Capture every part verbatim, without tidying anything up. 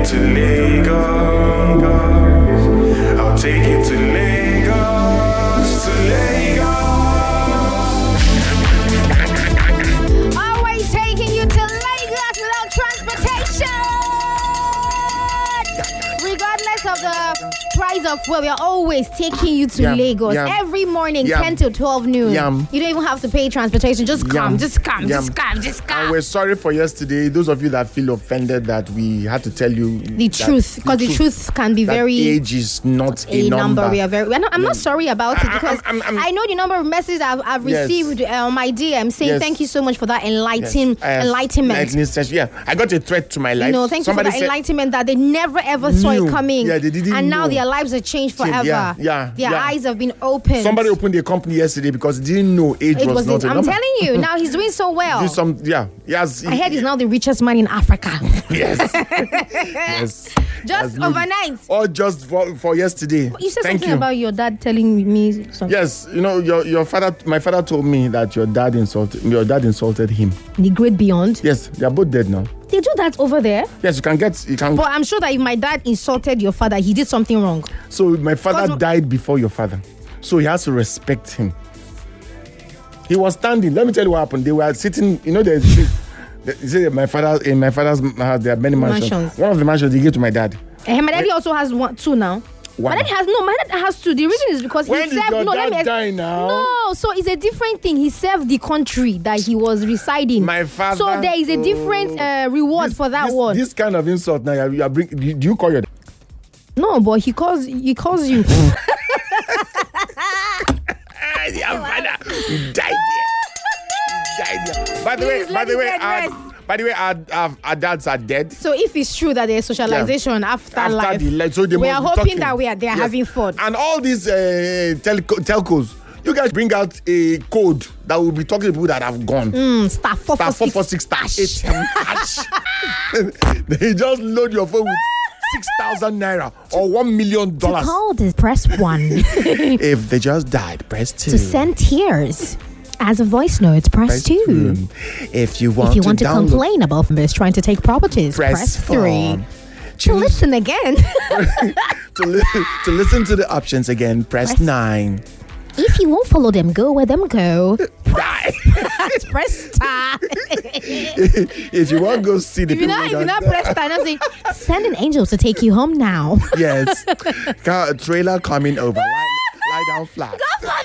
to Lagos. I'll take you to Lagos, to Lagos. Always taking you to Lagos without transportation. Regardless of the price of fuel, we are always taking you to Yum, Lagos yum, every morning, yum, ten to twelve noon. Yum. You don't even have to pay transportation. Just come, Yum, just come, yum. just come, just come. And we're sorry for yesterday. Those of you that feel offended that we had to tell you The truth, because the, truth can be that very age is not a, a number. number. We are very. We're not, I'm not sorry about it I- because I'm- I'm- I'm- I know the number of messages I've, I've Yes. received uh, on my D M saying Yes. thank you so much for that enlighten, Yes. Uh, enlightenment. enlightening session. Yeah, I got a threat to my life. You know, thank Somebody you for that said, enlightenment that they never ever saw Knew. it coming. Yeah, they didn't and now know. their lives are changed forever. Yeah, yeah, Their yeah. eyes have been opened. Somebody opened a company yesterday because they didn't know age it was, was. not a I'm number. telling you, now he's doing so well. Do some, yeah, yes. I heard he's now the richest man in Africa. Yes, yes. Just Yes, overnight. Or just for, for yesterday. You said Thank something you. about your dad telling me something. Yes, you know, your your father, my father told me that your dad insulted, your dad insulted him. The great beyond. Yes, they are both dead now. They do that over there. Yes, you can get, you can. But I'm sure that if my dad insulted your father, he did something wrong. So my father Cause- died before your father, so he has to respect him. He was standing. Let me tell you what happened. They were sitting. You know, there's. You see, my father in my father's house there are many mansions. Mansions. One of the mansions he gave to my dad. Eh, my daddy also has one, two now. One. My dad has no. My dad has two. The reason is because When he did served. your No, let dad me. die now? No, so it's a different thing. He served the country that he was residing. My father. So there is a different uh, reward This- for that this, one. This kind of insult now. You, are- you are bring, do, do you call your dad? No, but he calls. He calls you. Your father he died there. He died there. By the way, Please by let the the way, dead our, rest. by the way, our, our, our dads are dead. So if it's true that there's socialization after, After life, the life, so they we must are be hoping talking. that we are they are Yes. having fun. And all these uh, telco- telcos, you guys bring out a code that will be talking to people that have gone. Mm, star four Star four four four six. six star eight seven hash. They just load your phone with six thousand naira or one million dollars. Call this press one. If they just died, press two. To send tears as a voice note, press, Press two. two. If you want If you to want to download, complain about Miss trying to take properties, press, press, four. three. To Choose- listen again, to, li- to listen to the options again, press, Press- nine. if you won't follow them, go where them go. Die. Press star. If you want to go see the If you people not, if you that- not press star, not say, send an angel to take you home now. Yes. Car, a trailer coming over. Lie, lie down flat.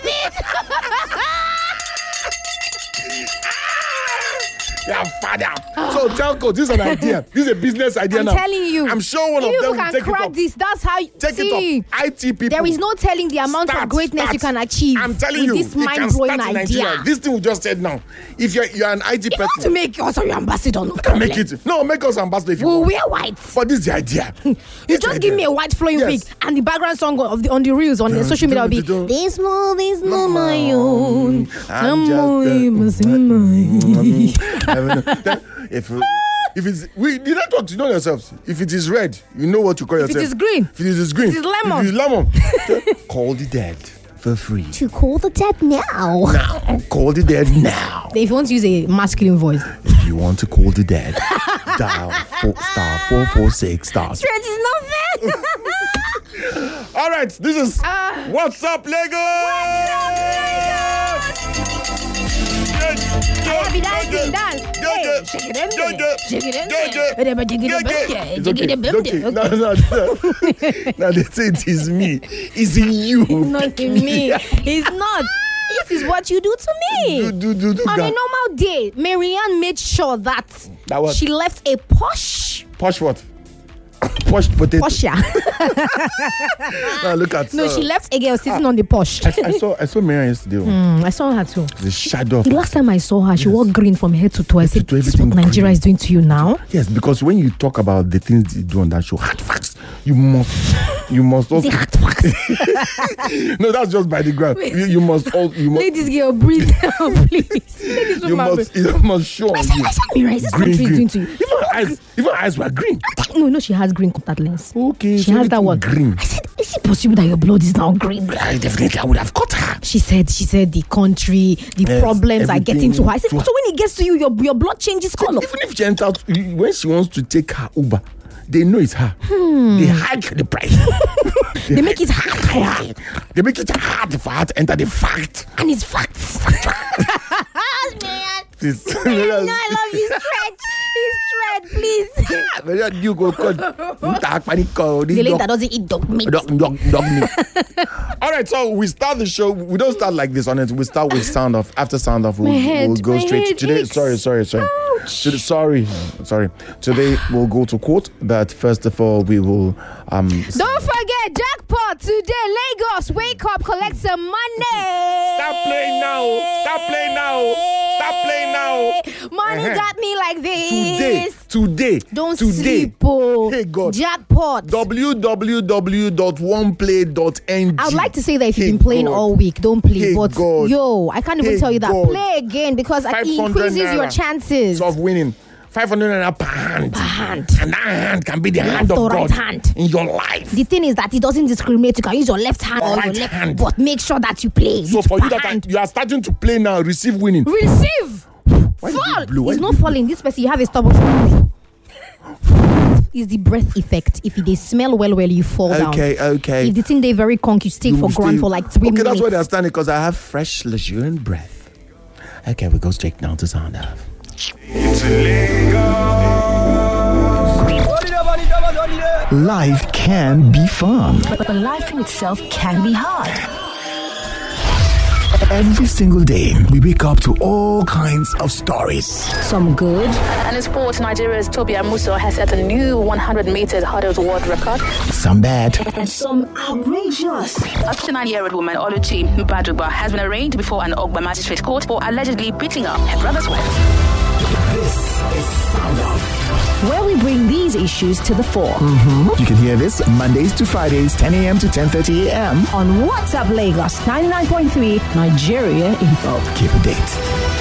Yeah, father. So telco, this is an idea. This is a business idea I'm now. telling you. I'm sure one If of you them will can take it crack up. this, that's how you Take see. it up. I T people. There is no telling the amount Start, of greatness start. you can achieve. I'm telling with you, this it can mind-blowing start in idea. Nigeria. This thing we just said now. If you're you're an I T If you want to person, make us your ambassador, no can problem. make it. No, make us ambassador if you We'll want. wear white. But this is the idea. You It's just the give me idea. a white flowing Yes. wig, and the background song of the on the reels on the social media will be dun, dun. "This love is not my own. I'm I'm just, always uh, in mine." if if it's we the network, you know yourselves. If it is red, you know what to call If it yourself. is green, If it is green, if it is lemon. If it is lemon, call the dead for free. to call the dead now. Now, call the dead now. If you want to use a masculine voice, If you want to call the dead, dial four, star four four six star. Stretch is not fair. All right, this is Uh, What's Up, Lagos. Happy dancing, dance. Hey, shake it in there. Shake it in there. Jiggy the boogie. It's Jiggy okay. the It's okay. boogie. No, no, no. Now they say it is me. It's you. Not in me. It's not. This is what you do to me. Do, do, do, do, On ga- a normal day, Marianne made sure that, That what? she left a posh Posh what? Posh potato. posher. Now look at. No, uh, she left a girl sitting on the posh. I, I saw I saw Marianne yesterday. Mm, I saw her too. The shadow. Of The last time I saw her, she wore green from head to toe. I said, to "This is what everything Nigeria green." is doing to you now." Yes, because when you talk about the things you do on that show, hard facts, you must, you must also. The hard facts. No, that's just by the ground. You, you must all. You must. Let this girl breathe down, please. Let this You woman must. breathe. You must show on I said, you. I said, Mira, is this Green, country is green. doing to you? Even her eyes, even her eyes were green. No, no, she has green contact lens. Okay, She so has that everything one. green. I said, is it possible that your blood is now green? I definitely, I would have caught her. She said, she said the country, the Yes, problems are getting to her. I said, to so her. when it gets to you, your, your blood changes color. Even if she enters, when she wants to take her Uber, they know it's her. Hmm. They hike the price. they, they make it hard for her. They make it hard for her to enter the fact. And it's facts. Man. This, no, I love you, Stretch. He's Stretch, please. You go call. The lady that doesn't eat dog meat. Dog, dog, dog meat. All right, so we start the show. We don't start like this on it. We start with sound off. After sound off, we'll, head, we'll go straight to today. Aches. Sorry, sorry, sorry. Today, sorry, sorry. Today we'll go to court. But first of all, we will. Um, don't forget jackpot today. Lagos, wake up, collect some money. Stop playing now. Stop playing now. Stop playing now. Money Uh-huh. got me like this. Today, today, Don't today. sleep, oh. Hey God. Jackpot. w w w dot one play dot n g. I'd like to say that if you've Hey been playing God. all week, don't play. Hey but God. yo, I can't even Hey tell you that. God. Play again because it five hundred increases your naira chances. of winning. five hundred naira per hand. Per hand. And that hand can be the Left hand of or God right hand. in your life. The thing is that it doesn't discriminate. You can use your left hand or, Right your left hand. but make sure that you play. So with for you per that hand. are, you are starting to play now, receive winning. Receive. Why did Fall. it blow? Why It's did not it blow? falling. This person, you have a stubborn fall. It's the breath effect. If they smell well, well, you fall down. Okay, okay. If the thing they very conk, you stay You for will ground stay- for like three okay, minutes. that's why they're standing, because I have fresh, luxuriant breath. Okay, we go straight now to sound off. Into Lagos. Life can be fun. But life in itself can be hard. Every single day, we wake up to all kinds of stories. Some good, And in sports, Nigeria's Toby Amuso has set a new one hundred meters hurdles world record. Some bad. and some outrageous. A fifty-nine-year-old woman, Oluchi Mbadugba, has been arraigned before an Ogba magistrate court for allegedly beating up her brother's wife. This is Sound Off. Where we bring these issues to the fore. You can hear this Mondays to Fridays, ten a.m. to ten thirty a.m. On What's Up Lagos ninety-nine point three, Nigeria Info. Keep a date.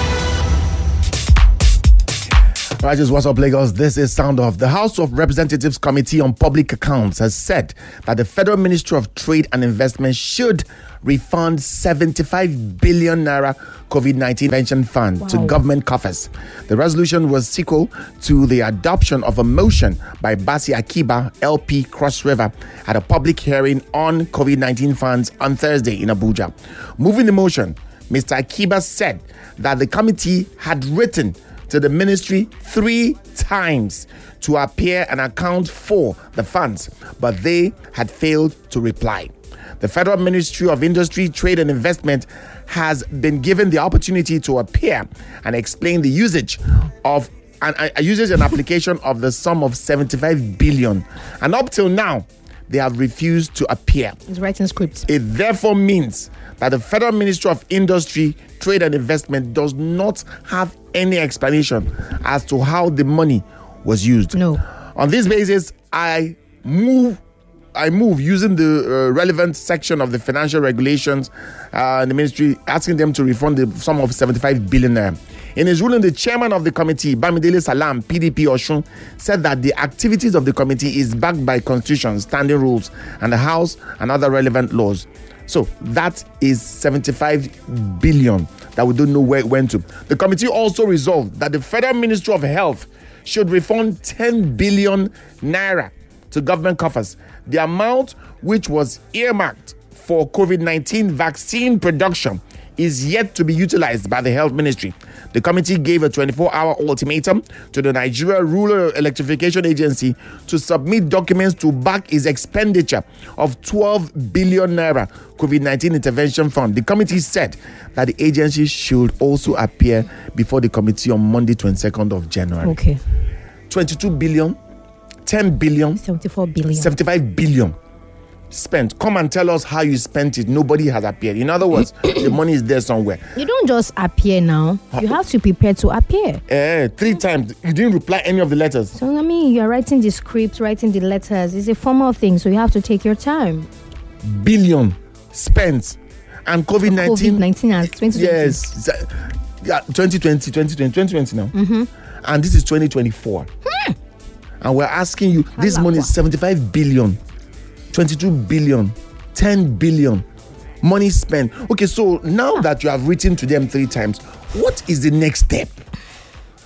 Right, just what's up, Lagos? This is Sound Off. The House of Representatives Committee on Public Accounts has said that the Federal Ministry of Trade and Investment should refund seventy-five billion naira COVID nineteen pension fund to Wow. government coffers. The resolution was sequel to the adoption of a motion by Basi Akiba, L P, Cross River, at a public hearing on COVID nineteen funds on Thursday in Abuja. Moving the motion, Mister Akiba said that the committee had written to the ministry three times to appear and account for the funds, but they had failed to reply. The Federal Ministry of Industry, Trade and Investment has been given the opportunity to appear and explain the usage of and a usage and application of the sum of seventy-five billion, and up till now they have refused to appear. It's writing scripts. It therefore means that the Federal Ministry of Industry, Trade and Investment does not have any explanation as to how the money was used. No. On this basis, I move I move using the uh, relevant section of the financial regulations uh, in the ministry, asking them to refund the sum of seventy-five billion naira. In his ruling, the chairman of the committee, Bamidele Salam, P D P Oshun, said that the activities of the committee is backed by constitution, standing rules, and the House and other relevant laws. So that is seventy-five billion that we don't know where it went to. The committee also resolved that the Federal Ministry of Health should refund ten billion naira to government coffers. The amount which was earmarked for COVID nineteen vaccine production is yet to be utilized by the Health Ministry. The committee gave a twenty-four hour ultimatum to the Nigeria Rural Electrification Agency to submit documents to back its expenditure of twelve billion naira COVID nineteen intervention fund. The committee said that the agency should also appear before the committee on Monday, twenty-second of January. Okay. twenty-two billion, ten billion, seventy-four billion. seventy-five billion spent. Come and tell us how you spent it. Nobody has appeared. In other words, the money is there somewhere. You don't just appear now. You have to prepare to appear. Eh, three times. You didn't reply any of the letters. So, I mean, you're writing the script, writing the letters. It's a formal thing, so you have to take your time. Billion spent. And COVID nineteen. COVID nineteen and twenty twenty. Yes. Z- Yeah, twenty twenty, twenty twenty, twenty twenty now. Mm-hmm. And this is twenty twenty-four. Hmm. And we're asking you, this money is seventy-five billion, twenty-two billion, ten billion. Money spent. Okay, so now that you have written to them three times, what is the next step?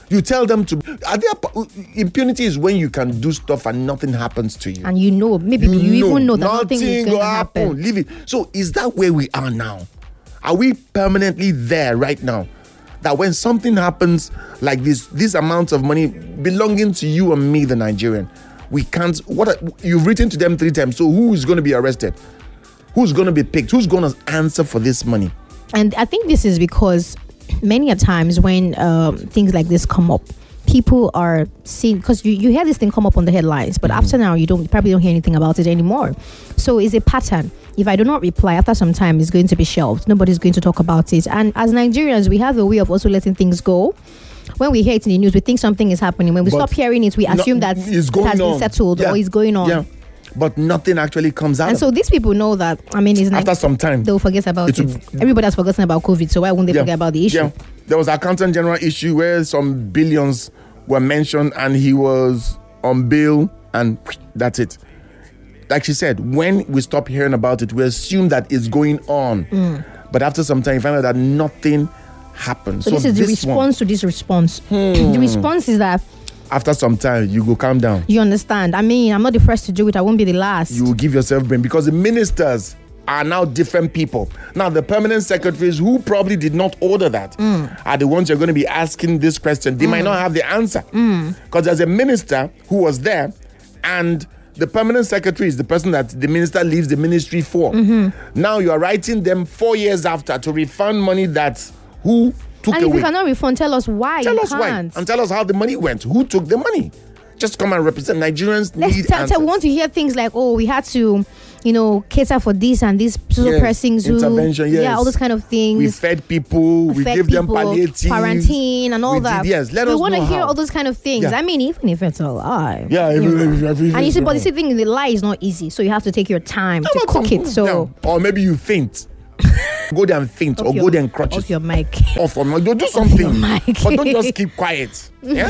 You tell them to. Are there impunity is when you can do stuff and nothing happens to you, and you know maybe you, you even know that nothing, nothing is going to happen. happen. Leave it. So is that where we are now? Are we permanently there right now? That when something happens like this, this amount of money belonging to you and me, the Nigerian, we can't. What are, you've written to them three times. So who is going to be arrested? Who's going to be picked? Who's going to answer for this money? And I think this is because many a times when um, things like this come up, people are seeing, because you, you hear this thing come up on the headlines, but mm. after now you don't you probably don't hear anything about it anymore. So it's a pattern. If I do not reply after some time, it's going to be shelved. Nobody's going to talk about it. And as Nigerians, we have a way of also letting things go. When we hear it in the news, we think something is happening. When we but stop hearing it, we assume no, that it has been on. settled yeah. or is going on. Yeah. But nothing actually comes out. And so these people know that, I mean, it's after like, some time, they'll forget about it. it. Everybody has forgotten about COVID, so why won't they yeah. forget about the issue? Yeah. There was an accountant general issue where some billions were mentioned and he was on bail and that's it. Like she said, when we stop hearing about it, we assume that it's going on. Mm. But after some time, you find out that nothing happened. So, so this is this the response one, to this response. Hmm. The response is that after some time, you go calm down. You understand? I mean, I'm not the first to do it. I won't be the last. You will give yourself brain because the ministers are now different people. Now, the permanent secretaries who probably did not order that mm. are the ones you're going to be asking this question. They mm. might not have the answer. Because mm. there's a minister who was there and the permanent secretary is the person that the minister leaves the ministry for. Mm-hmm. Now you are writing them four years after to refund money that who took and away. And if you cannot refund, tell us why. Tell you us can't. why. And tell us how the money went. Who took the money? Just come and represent. Nigerians Let's need t- answers. I want to hear things like, oh, we had to, you know, cater for this and this social yes. persons who, intervention, yes. yeah, all those kind of things. We fed people, we, we fed gave people, them palliative, quarantine and all we that. Did, yes, let we us want know to hear how. all those kind of things. Yeah. I mean, even if it's a lie. Yeah, you even, know. if, if, and you see, but no. the thing is, the lie is not easy, so you have to take your time no, to cook it. So, no. Or maybe you faint. Go there and faint, or your, go there and crutches. Off your mic. Off your mic. Do something. Mic. But don't just keep quiet. Yeah.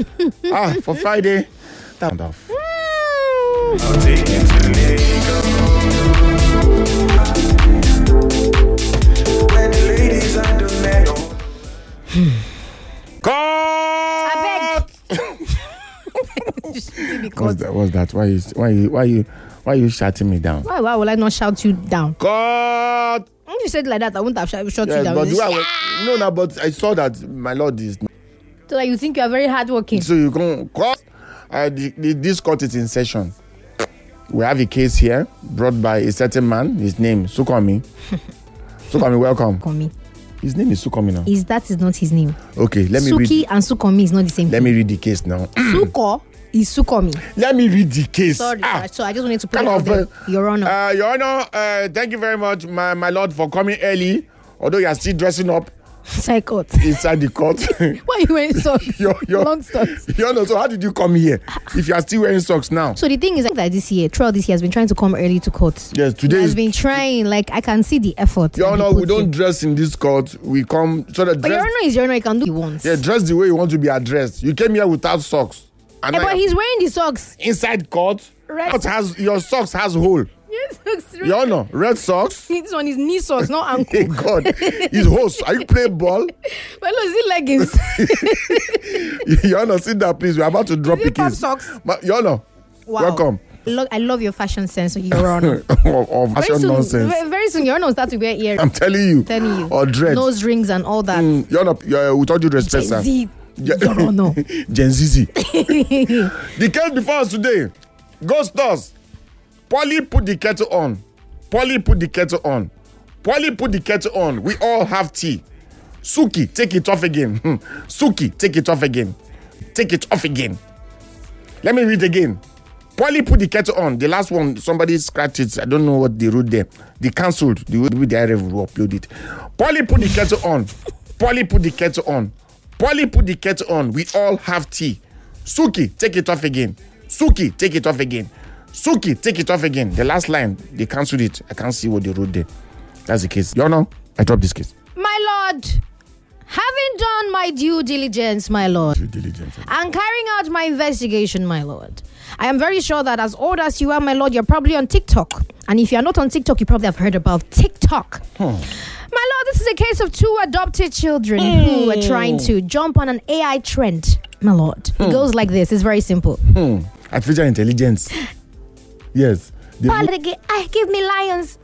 ah, for Friday. Stand off. I'll take you to Lagos, where the ladies are the men. God! What's that? What's that? Why you? Why you? Why you? Why are you shouting me down? Why? Why will I not shout you down? God! If you said it like that, I wouldn't have shot, shot yes, you down. But yeah. was, no, no, but I saw that my Lord is. So like you think you are very hardworking. So you can court. Uh, the, the, this court is in session. We have a case here brought by a certain man. His name Sukomi. Sukomi, welcome. Sukomi. His name is Sukomi now. Is that is not his name? Okay, let me Suki read. Suki and Sukomi is not the same. Let thing. me read the case now. Suko is Sukomi. Let me read the case. Sorry, ah. so I just wanted to put it out there. Your Honor. Uh, Your Honor, uh, thank you very much, my, my Lord, for coming early. Although you are still dressing up. Psychote. Inside the court. Why are you wearing socks? your, your, Long socks. Your Honor, so how did you come here if you are still wearing socks now? So the thing is that this year, throughout this year, has been trying to come early to court. Yes, today he has is, been trying. Like I can see the effort. Your Honor, we don't in. dress in this court. We come so that. But Your Honor is Your Honor. He can do what he wants. Yeah, dress the way you want to be addressed. You came here without socks. And yeah, but he's wearing the socks inside court. Red. Court has your socks has hole. Yes, socks. Your Honor, red socks. This one is knee socks, not ankle. Hey God, his hose. Are you playing ball? Well, no, is it leggings? Your Honor, sit down, please. We're about to drop is the it pop case. Socks? But, Your Honor, wow. welcome. Look, I love your fashion sense, Your Honor. or, or fashion very soon, nonsense. Very, very soon, Your Honor will start to wear earrings. I'm telling you. I'm telling you. Or dread. Nose rings and all that. Mm, Your Honor, Your, with all due respect, sir. Gen-Z. Your Honor. Gen Z. The case before us today. Ghost us. Polly put the kettle on. Polly put the kettle on. Polly put the kettle on. We all have tea. Suki, take it off again. Suki, take it off again. Take it off again. Let me read again. Polly put the kettle on. The last one, somebody scratched it. I don't know what they wrote there. They cancelled. The way the I R F will upload it. Polly put the kettle on. Polly put the kettle on. Polly put the kettle on. We all have tea. Suki, take it off again. Suki, take it off again. Suki, take it off again. The last line, they cancelled it. I can't see what they wrote there. That's the case. Your Honor, I dropped this case. My Lord, Having done my due diligence, my lord, Due diligence. and carrying out my investigation, my lord, I am very sure that as old as you are, my lord, you're probably on TikTok. And if you're not on TikTok, you probably have heard about TikTok. Hmm. My lord, this is a case of two adopted children mm. who are trying to jump on an A I trend. My lord, mm. it goes like this. It's very simple. Mm. Artificial intelligence. Yes. They Paul, look- I give me lions.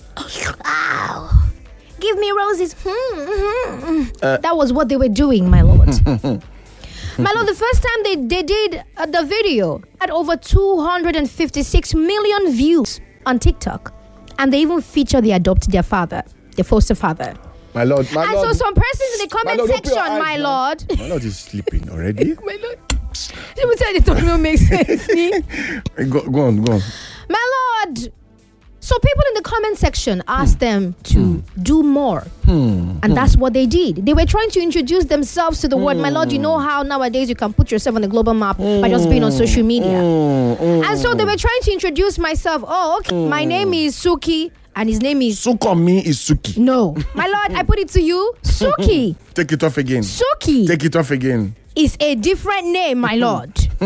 Ow. Give me roses. Hmm, hmm, hmm. Uh, that was what they were doing, my lord. My lord, the first time they, they did uh, the video had over two hundred fifty-six million views on TikTok. And they even featured the adopted their father, the foster father. My lord, my and lord. so some persons in the comment lord, section, eyes, my man. lord. My lord is sleeping already. My lord. Let me tell you, it don't make sense. go, go on, go on. My lord. So people in the comment section asked hmm. them to hmm. do more. Hmm. And hmm. that's what they did. They were trying to introduce themselves to the hmm. world. My lord, you know how nowadays you can put yourself on the global map hmm. by just being on social media. Hmm. Hmm. And so they were trying to introduce myself. Oh, okay. Hmm. My name is Suki. And his name is... Sukomi is Suki. No. My lord, I put it to you. Suki. Take it off again. Suki. Take it off again. Is a different name, my lord.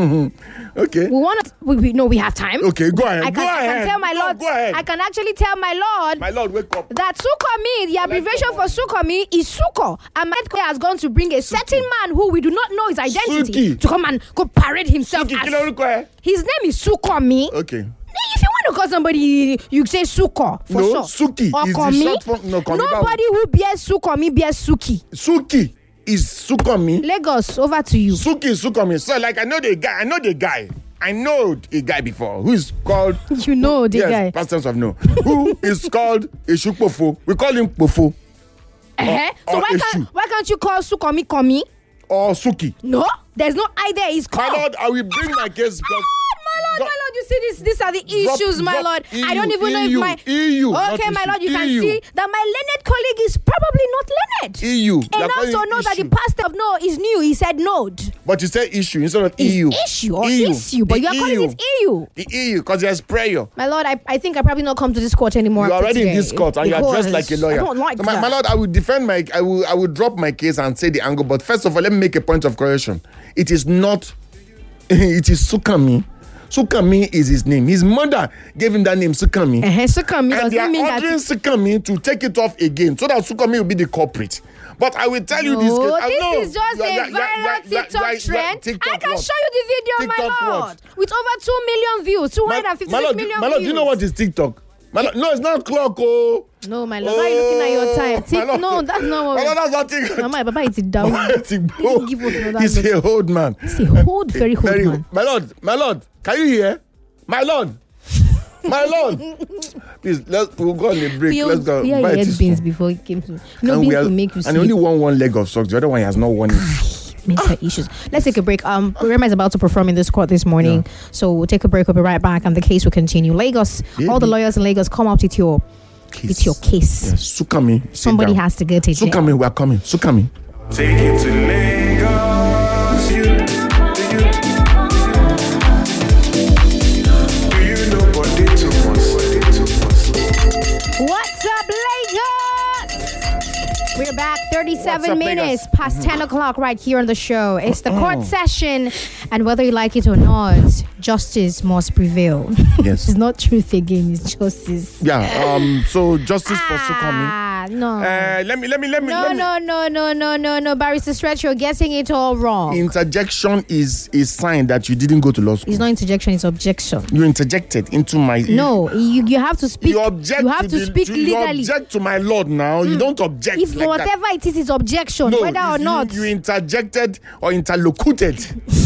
Okay. We want to... We, we, no, we have time. Okay, go ahead. I can, go I ahead. can tell my no, lord... Go ahead. I can actually tell my lord... My lord, wake up. That Sukomi, the abbreviation for Sukomi is Suko. And my head has gone to bring a certain man who we do not know his identity Suki. to come and go parade himself Suki, as... His name is Sukomi. Okay. If you want to call somebody, you say Suko for no, sure. Suki or is Komi. the short form. No, Komi. Nobody who bears Sukomi bears Suki. Suki is Sukomi. Lagos, over to you. Suki is Sukomi. So, like, I know the guy. I know the guy. I know a guy before who is called. You know who, the yes, guy. Past tense of no. Who is called Eshukpofo. We call him Pofo. Uh-huh. So or why can't, why can't you call Sukomi Komi? Or Suki. No, there's no I there. It's called. My lord, I will bring my case because. My lord, my lord, you see this, these are the issues, drop, my drop lord. E U, I don't even know E U, if my... E U, okay, my issue, lord, you can E U. see that my learned colleague is probably not learned. E U. And also know that the pastor of no is new. He said node. But you said issue instead of It's E U. issue or E U. issue, but The you are calling E U. it E U. The E U, because there's prayer. My lord, I, I think I probably not come to this court anymore. You're after already today, in this court and you're dressed like a lawyer. I don't like so my, that. my lord, I will defend my, I will, I will drop my case and say the angle. But first of all, let me make a point of correction. It is not, it is Sukami. Sukami is his name. His mother gave him that name, Sukami. Uh-huh, Sukami and they are doesn't mean that... ordering Sukami to take it off again so that Sukami will be the culprit. But I will tell you this No, case. I this know is just you are- a you are- you are- viral you are- TikTok you are- you are- trend. TikTok I can what? show you the video, TikTok my lord. what? With over two million views, two hundred fifty-six my lord, million my lord, views. do you know what is TikTok? My lord, no, it's not clock, oh. No, my lord, why are you looking at your time? my Tick, lord. no, that's not what... My lord, that's not TikTok. Mama, Papa, it's down. Tiktok. Give us another He's look. a old man. He's a old, very old man. My lord, my lord, can you hear? My lord. My lord, please let's we'll go on the break. We Let's go. Yeah, buy he had tissue. beans before he came to. You know, And beans we are- will make you and sleep. he only won one leg of socks. The other one has not won it. Mental issues. Let's take a break. Um, Rema is about to perform in this court this morning, yeah. So we'll take a break. We'll be right back, and the case will continue. Lagos, Yeah, all the the- lawyers in Lagos, come out with your, Case. with your case. Yes, Sukami. sit Somebody down. has to go to jail. Sukami, we are coming. Sukami. Take it to Lagos. You, do you, do you know what they took us? What they took us? What's up, Lagos? We're back thirty-seven What's up, minutes Lagos? past ten o'clock right here on the show. It's the court session, and whether you like it or not, justice must prevail. Yes. It's not truth again, it's justice. Yeah. Um. So justice for Sukami. Ah, no. Uh, let me. Let me. Let me. no, let me. no, no, no, no, no, no. Barrister Stretch, you're getting it all wrong. Interjection is a sign that you didn't go to law school. It's not interjection, it's objection. You interjected into my. No, you, you have to speak. You object. you have to, the, speak to, legally. You object to my lord now. You don't object. If like whatever that. it is, is objection, No, whether or you, not. You interjected or interlocuted.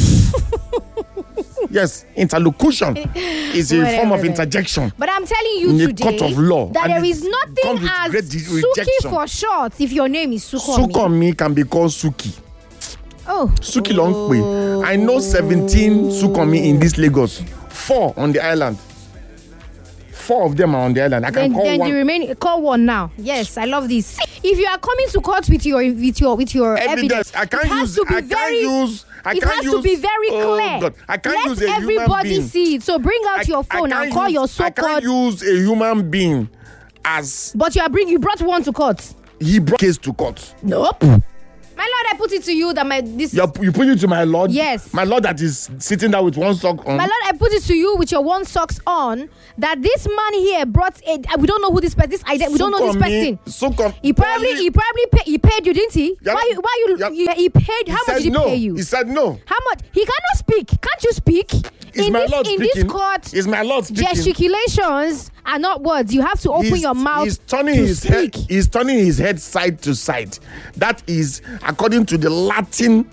Yes, interlocution is a Whatever, form of whatever. interjection. But I'm telling you In a today court of law, that and there it is nothing comes with as great de- Suki rejection. for short if your name is Sukomi. Sukomi can be called Suki. Oh. Suki Longpe. I know seventeen Sukomi in this Lagos. Four on the island. Four of them are on the island. I can Then, call then one. the remaining call one now. Yes, I love this. If you are coming to court with your with your with your Evidence. evidence, I can't it has use. to be I can't very, use. I it can't has use, to be very oh clear. God, I can't Let use a human everybody being. see it. So bring out I- your I phone can't and call use- your I so-called. can't use a human being as But you are bring you brought one to court. he brought case to court. Nope. My lord, I put it to you that my this. You're, you put it to my lord. Yes. My lord that is sitting there with one sock on. My lord, I put it to you with your one socks on that this man here brought a. We don't know who this person. This ident- we don't know this person. So come. He probably, he probably pay, he paid you, didn't he? Yeah, why you, why you, yeah. you he paid? He How said much did he no. pay you? He said no. How much? He cannot speak. Can't you speak? Is in my this, lord in speaking? this court, Is my lord speaking? gesticulations are not words. You have to open He's- your mouth. He's turning to his speak. head. He's turning his head side to side. That is, according to the Latin,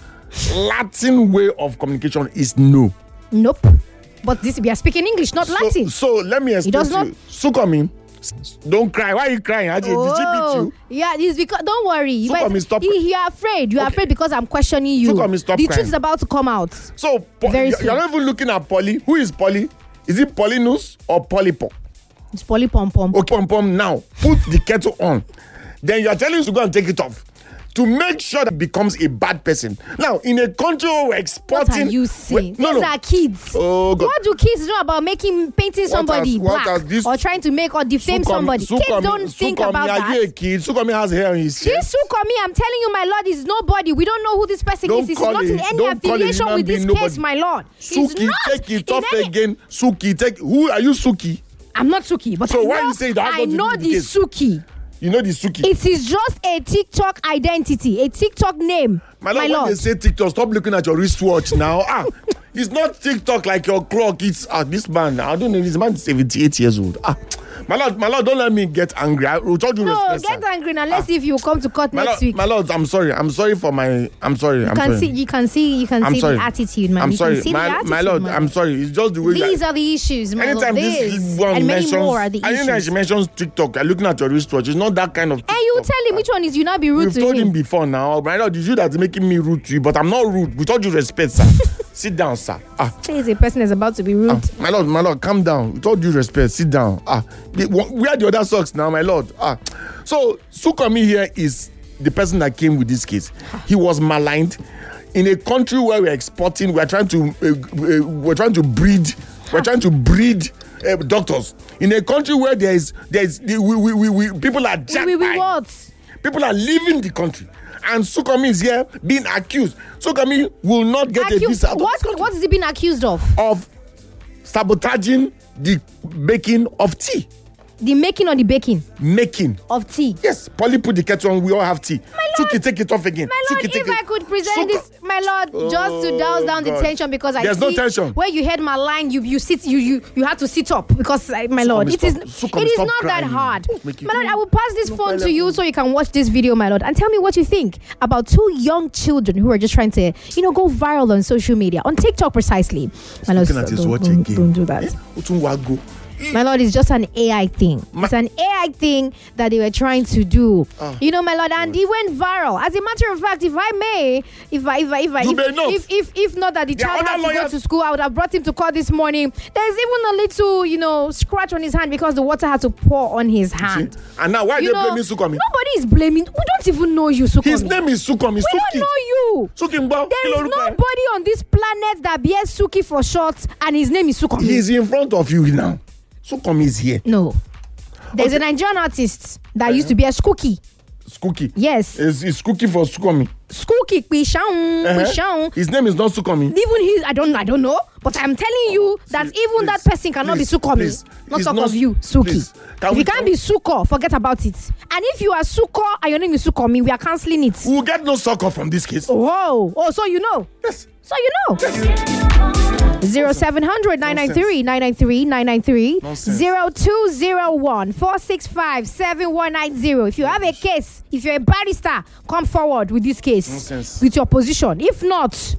Latin way of communication, is no. Nope. But this we are speaking English, not So, Latin. so let me explain does to not- you. Sukomi, don't cry. Why are you crying? Aji, Oh, did she beat you? yeah, it's because don't worry. You, Sukomi, might- stop. you, you are afraid. You are Okay. afraid because I'm questioning you. Sukomi, stop the crying. truth is about to come out. So po- Very you're soon. you're not even looking at Polly. Who is Polly? Is it Polynus or Polypo? It's poly pom pom. Okay, pom pom. Now put the kettle on. Then you are telling us to go and take it off to make sure that it becomes a bad person. Now, in a country where we're exporting, What are you saying? Wait, no, These no. are kids. Oh, God. What do kids know about making painting somebody has- what black has this- or trying to make or defame Sukomi- somebody? Kids Sukomi- don't think Sukomi, about are you a that. kid? Sukomi has hair on his chest. This Sukomi, I'm telling you, my lord, is nobody. We don't know who this person Don't is. He's call not it- in any don't call a affiliation human with this being case, nobody. my lord. He's Suki, not take it in off any- again. Suki, take. Who are you, Suki? I'm not Suki, but So I why know, you say that has I nothing to know do with the the case? Suki. You know the Suki. It is just a TikTok identity, a TikTok name. My lord, my when lord. they say TikTok, stop looking at your wristwatch now. ah, it's not TikTok like your clock. It's ah, this man. I don't know. This man is seventy-eight years old. Ah, my lord, my lord, don't let me get angry. I will tell you No, respect, get sir. angry now. Let's see if you come to court My next lord, week. my lord, I'm sorry. I'm sorry for my. I'm sorry. You I'm can sorry. see, you can see, you can I'm see sorry. the attitude, man. I'm you sorry, can see my, the attitude, my lord. man. I'm sorry. It's just the way. These that, are the issues, man. anytime this this one and many mentions, more are the anytime issues. she mentions TikTok, you're looking at your wristwatch. It's not that kind of. And you TikTok. tell him which one is you not be rude We've to told him him. before now. My lord, it's you that's making me rude to you, but I'm not rude. With all due respect, sir. Sit down, sir. Ah. Say is a person is about to be rude. Ah, my lord, my lord, calm down. With all due respect, sit down. Ah, the- wh- where are the other socks now, my lord? Ah, so Sukomi here is the person that came with this case. He was maligned in a country where we're exporting. We're trying to, uh, uh, we're trying to breed. We're trying to breed uh, doctors in a country where there is, there is, we, we, we, we people are jacked we, we, we by. what? People are leaving the country. And Sukomi is here being accused. Sukomi will not get a Accu- visa out of what, this country what is he being accused of? of sabotaging the making of tea. The making or the baking Making. of tea. Yes, Polly put the kettle on. We all have tea. lord. Suki, take it off again. My lord, Suki, take if it. I could present Suko- this, my lord, just to douse down the God. tension because I There's see no tension. where you heard my line, you you sit, you you you had to sit up because I, my lord, it stop- is Suko, it is stop not that crying. hard. Don't make it- My lord, I will pass this Don't phone cry to like you that. so you can watch this video, my lord, and tell me what you think about two young children who are just trying to, you know, go viral on social media on TikTok precisely. My lord, Looking at his don't, watch don't, again. don't do that. Eh, Otunwago. My lord, it's just an A I thing. It's an A I thing that they were trying to do. Ah. You know, my lord, and it went viral. As a matter of fact, if I may, if I, if I, if I, You if, may not. if, if, if not that the There child are had other to go lawyers- to school, I would have brought him to court this morning. There's even a little, you know, scratch on his hand because the water had to pour on his See? hand. And now, why are You they know, blaming Sukomi? nobody is blaming. We don't even know you, Sukomi. His name is Sukomi. we Suki. don't know you. Suki Mbo. There is nobody on this planet that bears Suki for short, and his name is Sukomi. He's in front of you now. Sukomi is here. No. There's Okay. a Nigerian artist that used to be a Skooky. Skooky. Yes. It's, it's Skooky for Sukomi. Skooky, Pishaun, Uh-huh. Pishaun. His name is not Sukomi. Even he, I don't, I don't know, but I'm telling you that See, even that please, person cannot please, be Sukomi. please. Not He's talk not- of you, Suki. please. Can If we you can't talk- be Suko, forget about it. And if you are Suko and your name is Sukomi, we are cancelling it. We will get no succor from this case. Whoa, oh, so you know. Yes. So you know. Zero seven hundred nine nine three nine nine three nine nine three Nonsense. zero two zero one four six five seven one nine zero. If you have a case, if you're a barrister, come forward with this case Nonsense. with your position. If not,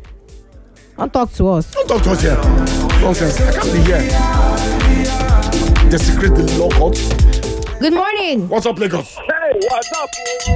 don't talk to us. Don't talk to us here. Nonsense. I can't be here. Desecrate the law court. Good morning. What's up, Lagos? Hey, what's up?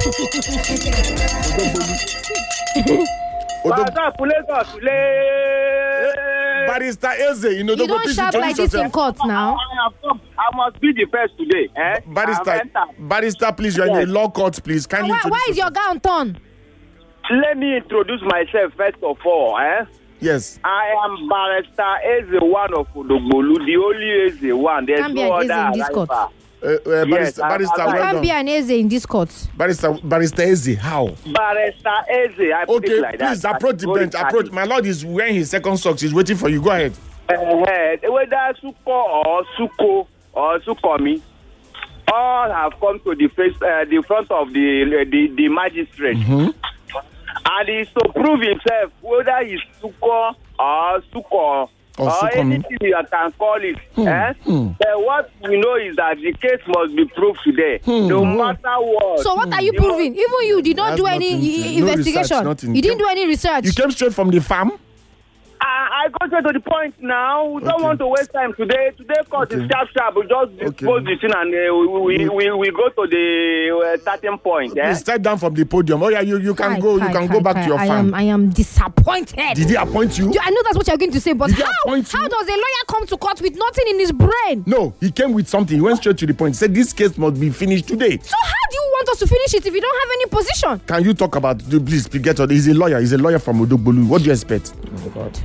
What's up, Lagos? Barrister Eze, you know, You don't shout like this in court now. I have come. I must be the first today. Eh? Barrister, I've entered. Barrister, please, you're in Yes. the law court, please. Kindly Why, why is introduce your yourself. gown torn? Let me introduce myself first of all. Eh? Yes. I am Barrister Eze one of Odogbolu, the only Eze one. There's Can't be no an Eze other in this court. rival. Uh, uh, Yes, barrister, I- barrister, I- You well can't done. be an Eze in this court. Barrister, barrister Eze, how? Barrister Eze, I put Okay, it like that. please approach the Very bench. Approach. happy. My lord is wearing his second socks. He's waiting for you. Go ahead. Uh, whether Suko or Suko or Sukomi, all have come to the face, uh, the front of the the, the magistrate, Mm-hmm. and he's to prove himself whether he's Suko or Suko. Or Or Sukomi. anything you can call it. Hmm, Eh? hmm. But what we know is that the case must be proved today, Hmm. no matter what. So what are you The proving? Even you did not That's do any nothing to- i- no investigation. research, nothing. You didn't do any research. You came straight from the farm. I, I got straight to the point now. We don't Okay. want to waste time today. Today, court Okay. is sharp, sharp. We just dispose Okay. the thing and uh, we, we, we, we go to the uh, starting point. Eh? Please step down from the podium. Oh yeah, you, you can Kai, go. Kai, you can Kai, go back Kai, to your I farm. am, I am disappointed. Did he appoint you? You- I know that's what you're going to say, but Did he how? appoint you? How does a lawyer come to court with nothing in his brain? No, he came with something. He went straight to the point. He said this case must be finished today. So how do you want us to finish it if you don't have any position? Can you talk about? Please, please get on. He's a lawyer. He's a lawyer from Odogbolu. What do you expect? Oh my god.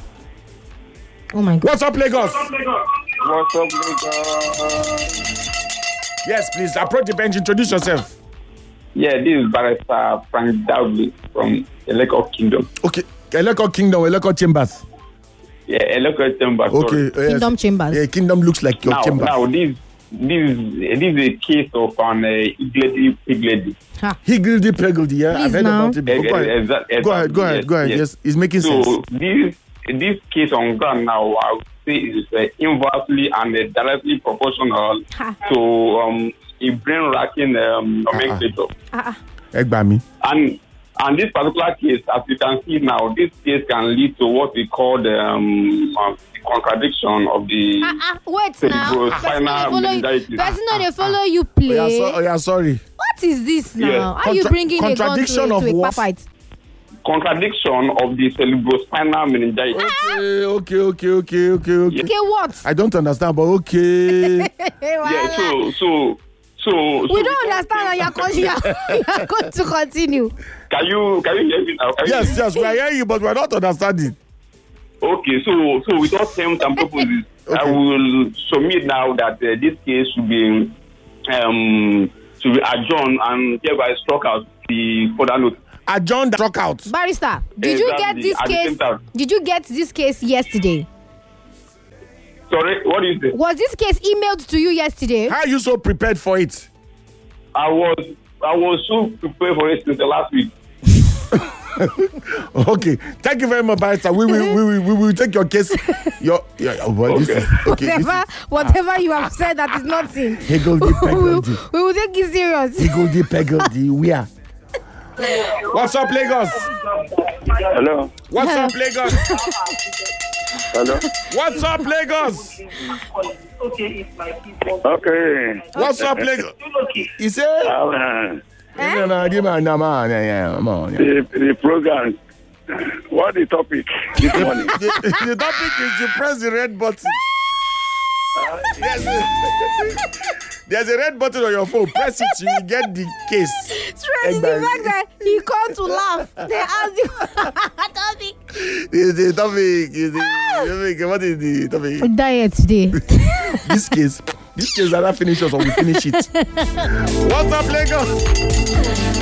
Oh my god. What's up, Lagos? What's up, Lagos? Yes, please approach the bench. Introduce yourself. Yeah, this is Barrister Frank Dowley from Eleko Kingdom. Okay, Eleko Kingdom, Eleko Chambers. Yeah, Eleko Chambers. Okay, yes. Kingdom Chambers. Yeah, Kingdom looks like your Now, chambers. now this this this is a case of an uh, Igledi Pigledi. Ha. Higgledy Peggledy, yeah, I've Please heard now. about it before. Go ahead, Exa- go ahead, go ahead, yes, go ahead. yes. Yes, it's making So sense. this this case on ground now, I would say is uh, inversely and uh, directly proportional Ha. to um, a brain racking um, nomenclature. Ah, ah. Egbami. And and this particular case, as you can see now, this case can lead to what we call the um, uh, contradiction of the. Ah, ah. Wait now. Cerebral Person no dey spinal follow you. meningitis. Person no dey follow you Oh, yeah, play. so, oh, yeah, sorry. What is this now? Yeah. Are you Contra- bringing a gun to, contradiction a- of to a what? fight? Contradiction of the cerebrospinal meningitis. Okay, okay, okay, okay, okay, okay. Okay, what? I don't understand, but okay. Yeah, so so so. we so don't understand, and you're, con- you're, you're going to continue. Can you can you hear me now? Can you Yes, hear me? yes, we are hearing you, but we're not understanding. Okay, so so with all terms and purposes, I Okay. will submit now that uh, this case should be um should be adjourned and hereby struck out the further note. Adjourn the truck out. Barrister, did you get Exactly. this At the case? same time. Did you get this case yesterday? Sorry, what is it? Was this case emailed to you yesterday? How are you so prepared for it? I was I was so prepared for it since the last week. Okay, thank you very much, Barrister. We will, we will, we will take your case. Your, your oh, well, this Okay. is okay. This Whatever, is whatever you have said that is nothing. Higgledy we, will, Peggledy. we will take it serious. Higgledy Peggledy. We are. What's up, Lagos? Hello. What's up, Lagos? Hello. What's up, Lagos? Okay. What's up, Lagos? He said, Uh, no, no, give me- no, man, yeah, yeah, come on, yeah. the, the program. What the topic this morning? The, the topic is you press the red button. Yes. There's a red button on your phone. Press it, you will get the case. Stress is the fact that he called to laugh. They asked you topic. The, the topic is the, the topic. What is the topic? Diet today. This case, this case either finish us or we finish it. What's up, Lagos?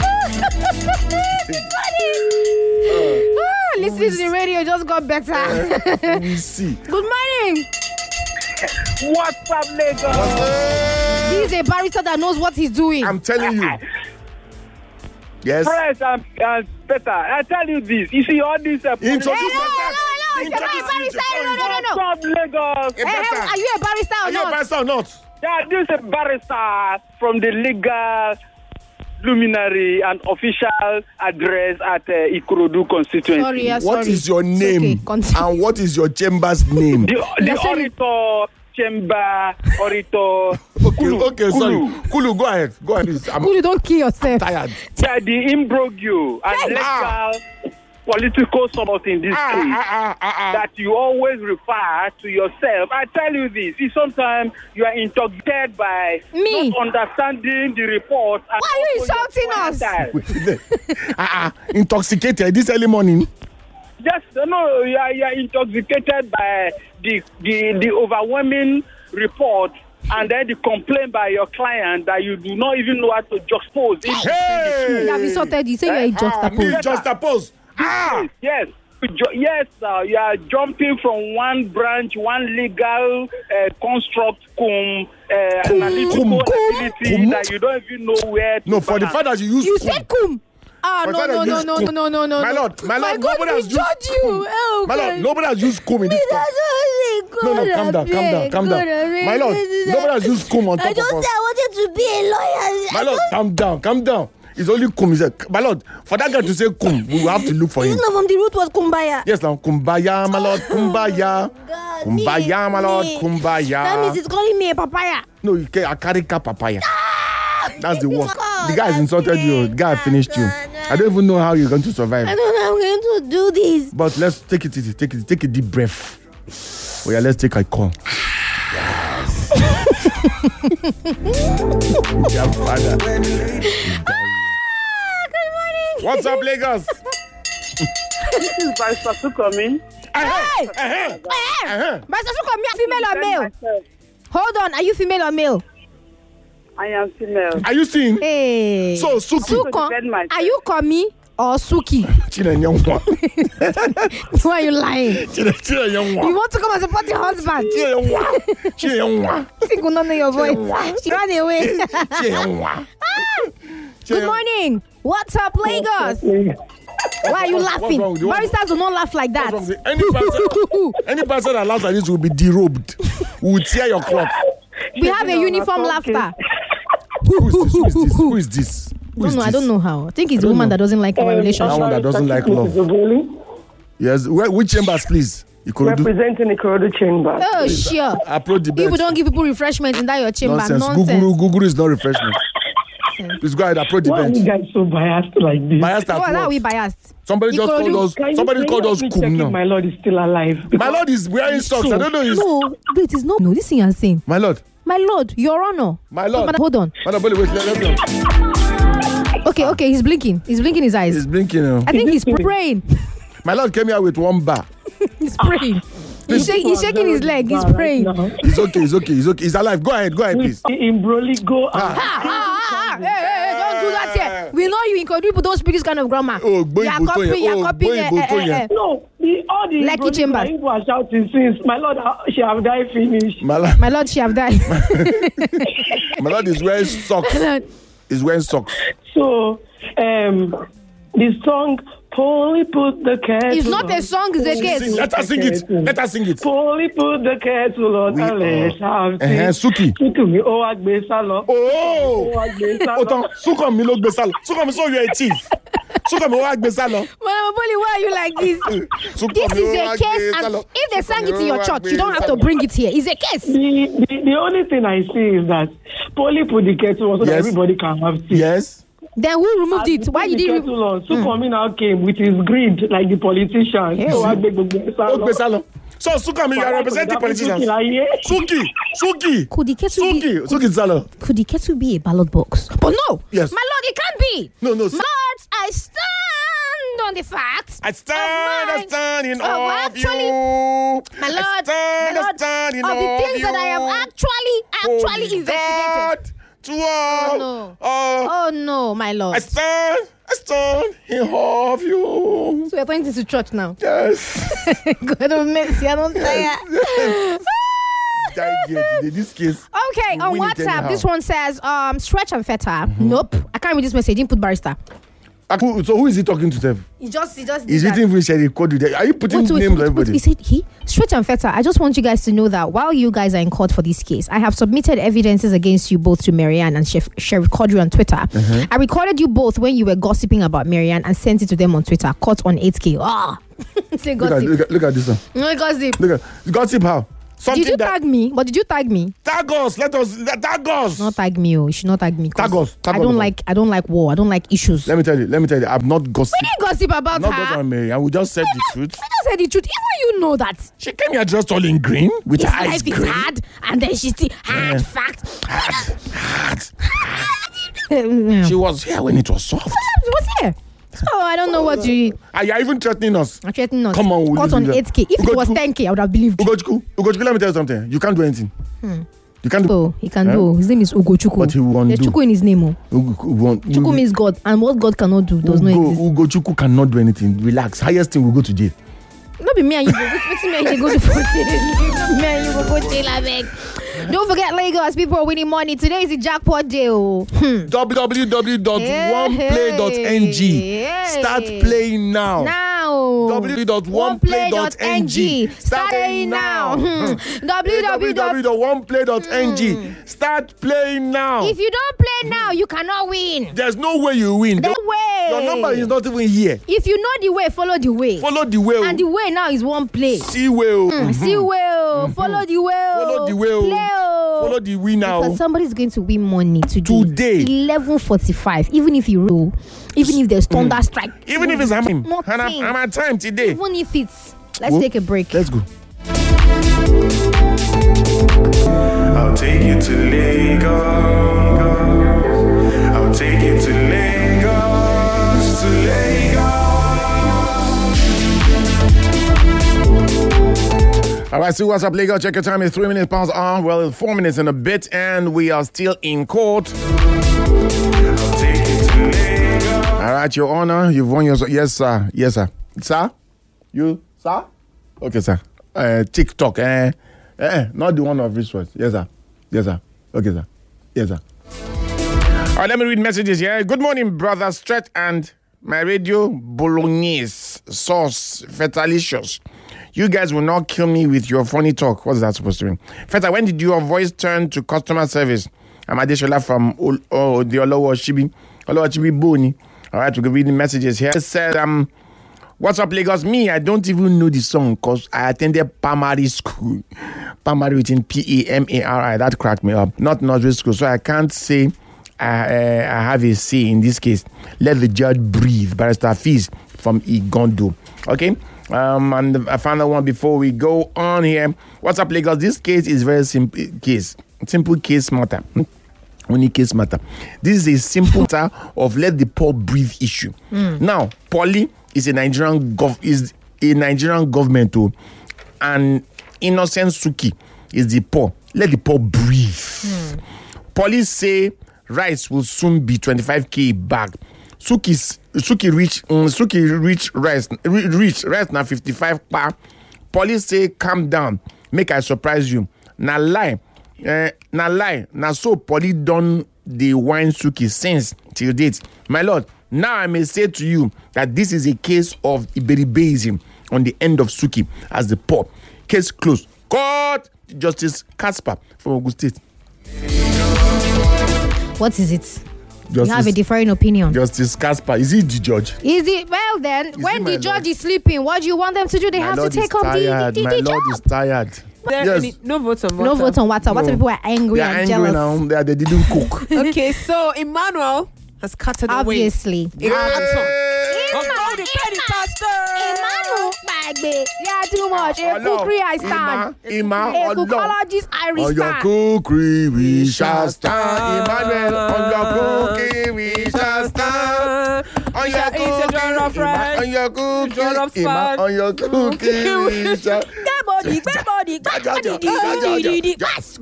Ah, listening to the radio just got better. We see. Good morning. What's up, Lagos? He is a barrister that knows what he's doing. I'm telling you. Yes. Friends and, and Peter, I tell you this. You see all these. Uh, Introduce Hey, yourself. no, no, no, it's a Introduce barrister. yourself. No, no, no, no. What's up, Lagos? Hey, Hey, hey, Barrister. are you a barrister or Are you a not? barrister or not? Yeah, this is a barrister from the legal luminary and official address at uh, Ikorodu constituency. Sorry, yeah, What sorry. is your It's name okay, continue. and what is your chamber's name? The, the That's it. auditor chamber, auditor. Okay, Kulu, okay, sorry. Kulu. Kulu, go ahead. Go ahead. please. I'm Kulu, don't kill yourself. tired. Yeah, the imbroglio and Hey. legal political support in this Ah, case. ah, ah, ah, ah. That you always refer to yourself. I tell you this. See, sometimes you are intoxicated by Me? not understanding the report. And Why are you also your insulting us? style. ah, ah, intoxicated this early morning. Just no, you are, you are intoxicated by the the the overwhelming report and then the complaint by your client that you do not even know how to juxtapose. Hey! You have insulted. You say you're a Me juxtapose. juxtapose. Ah! Yes. Ju- Yes, uh, you are jumping from one branch, one legal uh, construct, cum, uh, analytical cum, ability cum. that you don't even know where to No, for the balance. fact that you use You cum. said cum. Ah, For the no, fact no, that you no, use no, cum. no, no, no, no. My lord, my lord, God, nobody we has used judge you. cum. Oh, My lord, God. nobody has used cum in this cup. No, no, calm down, calm down, calm down. My lord, nobody has used cum on top I of just us. said I wanted to be a lawyer. My lord, calm down, calm down. It's only cum. He said, my lord, for that guy to say cum, we will have to look for him. You know from the root was kumbaya. Yes, now, kumbaya, my lord, kumbaya. God, Kumbaya, me, my lord, me. kumbaya. That means it's calling me a papaya. No, you can't. Akarika papaya. That's the worst. God, The guy has that's insulted you. it. The guy has finished you. God, I don't even know how you're going to survive. I don't know how I'm going to do this. But let's take it easy. Take it. Take a deep breath. Oh yeah, let's take a call. Yeah, father. What's up, Lagos? This is by Sasu coming. Uh-huh, uh-huh, uh-huh. But Sasuke, me a female or male? Hold on, are you female or male? I am female. Are you seeing? Hey. So, Suki. Suko, are you Komi or Suki? Chile young one. Why are you lying? Chile Chile young You one. want to come and support your husband? Chile young one. Chile young one. I think we don't know your voice. She ran away. Chile young one. Good morning. What's up, Lagos? Why are you What's- what's wrong with laughing? you? Baristas do not laugh like that. What's wrong with- Any person, any person that laughs like this will be derobed. We will tear your cloth. We have a uniform laughter. Who is this? Who is this? Who is this? Who No, is no, I this? don't know how. I think it's the don't woman know. that doesn't like our That relationship. one that doesn't like love. Yes. Where, which chambers, please? Ikorodu. Representing the Ikorodu chamber. Oh, sure. Approach the People bed. don't give people refreshment in that your chamber. Nonsense. Nonsense. Guguru, Guguru is not refreshment. Please go ahead. Approach the Why are bench. you guys so biased like this? Biased at Oh, that what? we biased. Somebody just Ikorodu. called us. Can you- Somebody can called you us help me check cum if now. my lord is still alive. My lord is wearing socks. I don't know his. No, wait, it's not. No, this thing you're saying. My lord. My lord, your honor. My lord. Madam, hold on. Madam, wait, wait, let, let me. Okay, okay, he's blinking. He's blinking his eyes. He's blinking now. I think he's praying. My lord came here with one bar. He's praying. He's, shak- he's shaking his leg. He's praying. He's okay. He's okay. He's okay. He's alive. Go ahead. Go ahead, please. In Broly, go Ah, out. ah, ah, ah. Hey, hey, hey, don't do that here. We know you in Kodu people don't speak this kind of grammar. Oh, boy, you are go to copying, ya. you Oh, are copying. boy, eh, go eh, to eh, ya. eh. No, the, all the Lucky Broly chamber. people are shouting since my lord uh, she have died finished. My lord, My lord, she have died. my lord is wearing socks. He's wearing socks. So, um, the song Polly put the kettle. It's not a on. song, it's a Sing, case. let us sing it. Let us sing it. Polly put the kettle on. We and let's have Uh-huh. tea. Suki. Suki mi o wa gbe sálọ. Oh. O wa gbe sálọ. Otan, Sukan mi ló gbé sálọ. Sukan mi, so you're a thief. Sukan mi wá gbé sálọ. Madam Oboli, why are you like this? Sukan This mi is wá a gbé case, and sálọ. if they sang it Sukan in mi your wá church, gbé you don't have to sálọ. bring it here. It's a case. The, the, the only thing I see is that Polly put the kettle on so that Yes. everybody can have tea. Yes. Then who removed it? Why did he? he? Re- Kettle on. Sukomi now came with his greed like the politician. Yes. So I gbé gbogbo ẹ̀ Ó gbé sálọ. sálọ. So Sukan mi, you are representing politicians. Láyé. Suki, Suki, Could the kettle be? Suki, Suki sálọ. Could the kettle be a ballot box? But no. Yes. My lord, it can't be. No, no. My lord, I stand on the fact. I stand, I mine. stand in Oh, awe of actually, you. My lord, I stand, my I lord, stand in of the awe of things that I you. have actually, actually Holy investigated. God, to all. Oh, no. uh, Oh no, my lord. I stand, I stand in awe of you. So we're going to church now. Yes. God of mercy, I don't tire. Die here today. This case. Okay, we on win it WhatsApp, anyhow. this one says, um, stretch and feta. Mm-hmm. Nope. I can't read this message. Didn't put barrister. Ah, who- So who is he talking to, Seth? He just, he just. Is did it that. even Sherry Kodu there? Are you putting Wait, wait, names wait, of wait, everybody? He said he stretch and feta. I just want you guys to know that while you guys are in court for this case, I have submitted evidences against you both to Marianne and Chef Sheriff Quadri on Twitter. Uh-huh. I recorded you both when you were gossiping about Marianne and sent it to them on Twitter. Caught on eight K. Ah, say Look at, gossip. look, at, look at this one. No gossip. Look at gossip how? Something Did you that tag me? But did you tag me? tag us. Let us let- tag us. Not tag me. Oh, you should not tag me. 'cause Tag us, tag I us don't about- like. I don't like war. I don't like issues. Let me tell you. Let me tell you. I'm not gossip. We didn't gossip about I'm not her. gossip on Mary. And we just said the truth. We just said the truth. Even you know that. She came here dressed all in green with His her eyes life is green. hard, and then she still hard Yeah. fact. Hard, hard. Yeah. She was here when it was soft. What's here? Oh, I don't know what you. Are you even threatening us? I'm threatening us. Come on, we'll Caught leave on you there. eight K. If it was Ugochukwu. ten K, I would have believed you. Ugochukwu, Ugochukwu, let me tell you something. You can't do anything. Hmm. You can't do. Oh, he can Huh? do. His name is Ugochukwu. What he won't There's do. Chukwu in his name. Oh. Ugo, Ugo, Chukwu means God, and what God cannot do does Ugo, not exist. Ugo Chukwu cannot do anything. Relax. Highest thing will go to jail. Not be me and you go. What's me and you go to me and you go go jail, I beg. Don't forget Lagos. People are winning money. Today is the jackpot day. Oh. Hmm. w w w dot one play dot n g. Hey. Start playing now. Now. w w w dot one play dot n g. Start playing now. Hmm. w w w dot one play dot n g. Start playing now. If you don't play now, you cannot win. There's no way you win. No way. Your number is not even here. If you know the way, follow the way. Follow the way. And the way now is one play. See way. Mm, see way. Follow the way. Follow the way. Play. Follow the way now. Because somebody's going to win money today. Today. eleven forty-five. Even if you roll, even if there's thunder strike. Even if it's happening. Nothing. And I'm, I'm at time today. Even if it's. Let's Whoa. take a break. Let's go. I'll take you to Lagos. I'll take you to Lagos, to Lagos. All right, so what's up, Lagos? Check your time. It's three minutes past on. Well, it's four minutes in a bit, and we are still in court. I'll take you to Lagos. All right, Your Honor, you've won your... Yes, sir. Yes, sir. Sir? You? Sir? Okay, sir. Uh, TikTok. Eh? Eh? Not the one of wristwatch. Yes, sir. Yes, sir. Okay, sir. Yes, sir. All right, let me read messages here. Good morning, brother Stretch and my radio Bolognese sauce Fetalicious. You guys will not kill me with your funny talk. What's that supposed to mean? Feta, when did your voice turn to customer service? I'm Adeshola from o- oh, the Olowo Shibi. Olowo Shibi Boni. All right, we can read the messages here. It said, um, what's up, Lagos? Me, I don't even know the song because I attended primary school. Primary written P A M A R I. That cracked me up. Not nursery school. So I can't say I, uh, I have a say in this case. Let the judge breathe. Barrister Fees from Igondo. Okay? Um, and I found out one before we go on here. What's up, Lagos? This case is very simple case. Simple case matter. Only case matter. This is a simple matter of let the poor breathe issue. Mm. Now, Poly is a Nigerian gov is a Nigerian government too, and innocent Suki is the poor. Let the poor breathe. Mm. Police say rice will soon be twenty-five k bag. Suki's Suki reach um, Suki reach rice re, reach rice now fifty-five pa. Police say calm down, make I surprise you. Na lie, uh, na lie, na so Police done the wine Suki since till date. My lord, now I may say to you that this is a case of Iberibeism on the end of Suki as the poor. Case closed. Court Justice Casper from Ogun State. What is it? Justice, you have a differing opinion. Justice Casper, is he the judge? Is it? Well then, Is when it the my judge lord? is sleeping, what do you want them to do? They My have to lord take is up the, the, tired. the, My the lord job. is tired. There Yes. any- no votes on water. No vote on WhatsApp. WhatsApp No. people are angry They are and angry jealous. now. They, are- they didn't cook. Okay, so Emmanuel has cut it away. Obviously. In Anton. Emma- Oh, the petty pastor. Emmanuel Bagbe. Yeah, too much. A Ọlọ́run, cookery I stand. Ima, A Ima, Ọlọ́run. cucologist I On your stand. cookery we shall stand. Emmanuel, on your cookery we shall stand. On We your shall eat a jar of cookery, Ima, rice, on your jar of cookery, Ima, spag. on your cookery we shall. Get body, get body, get Ja, ja, body. ja, ja, ja, ja. Yes.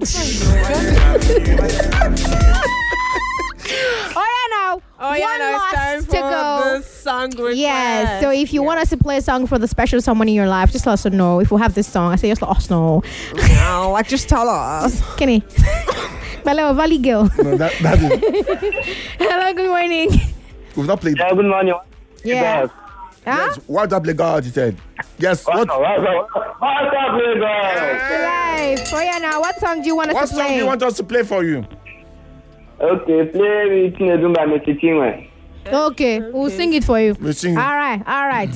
Oh yeah, now. Oh yeah, One now it's time last for to go. the song request. Yes. So if you want us to play a song for the special someone in your life, just let us know. If we have this song, I say just let us know. No, like just tell us. Kenny. My little valley girl. No, that, that is. Hello, good morning. We've not played. Yeah, good morning. Yeah. Huh? Yes, what up, God? He said. Yes. What? What's up, what's up, Lagos? Live. Oh yeah, now what song do you want us What to song play? do you want us to play for you? Okay, play with Nedum by Mister Chinwe. Okay, we'll sing it for you. We sing. All right, all right.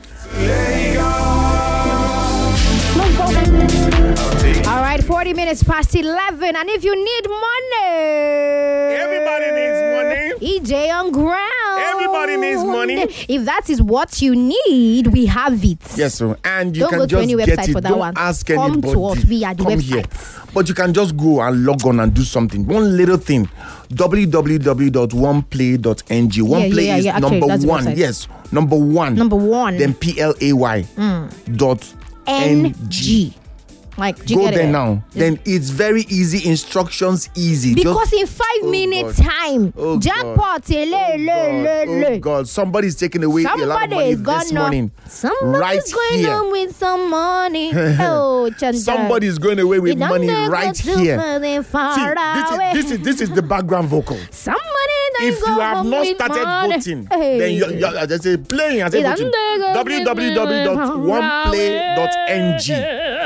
All right, forty minutes past eleven, and if you need money, Everybody needs money. E J on ground. Everybody needs money. If that is what you need, we have it. Yes, sir. And you Don't can go to just any get website it. for that Don't one. ask Come anybody. to us. We are the Come here. website. But you can just go and log on and do something. One little thing. w w w dot one play dot n g. One Yeah, play yeah, is yeah. Actually, number that's the one. website. Yes, number one. Number one. Then P L A Y dot N G. Like, do you Go get there it? now. Then it's very easy. Instructions easy. Because Just, in five Oh, minutes God. time, Oh, jackpot, le, le, le, oh le. God, somebody's taking away a lot of Somebody money is this gonna. morning. Somebody's right going here. on with some money. Oh, Chandra. Somebody's going away with You don't money never right too here. further far See, this away. is, this is this is the background vocal. Somebody done If go you have home not with started money. voting, Hey. then you, you, I just say playing. I say It voting. doesn't go w w w dot one play dot n g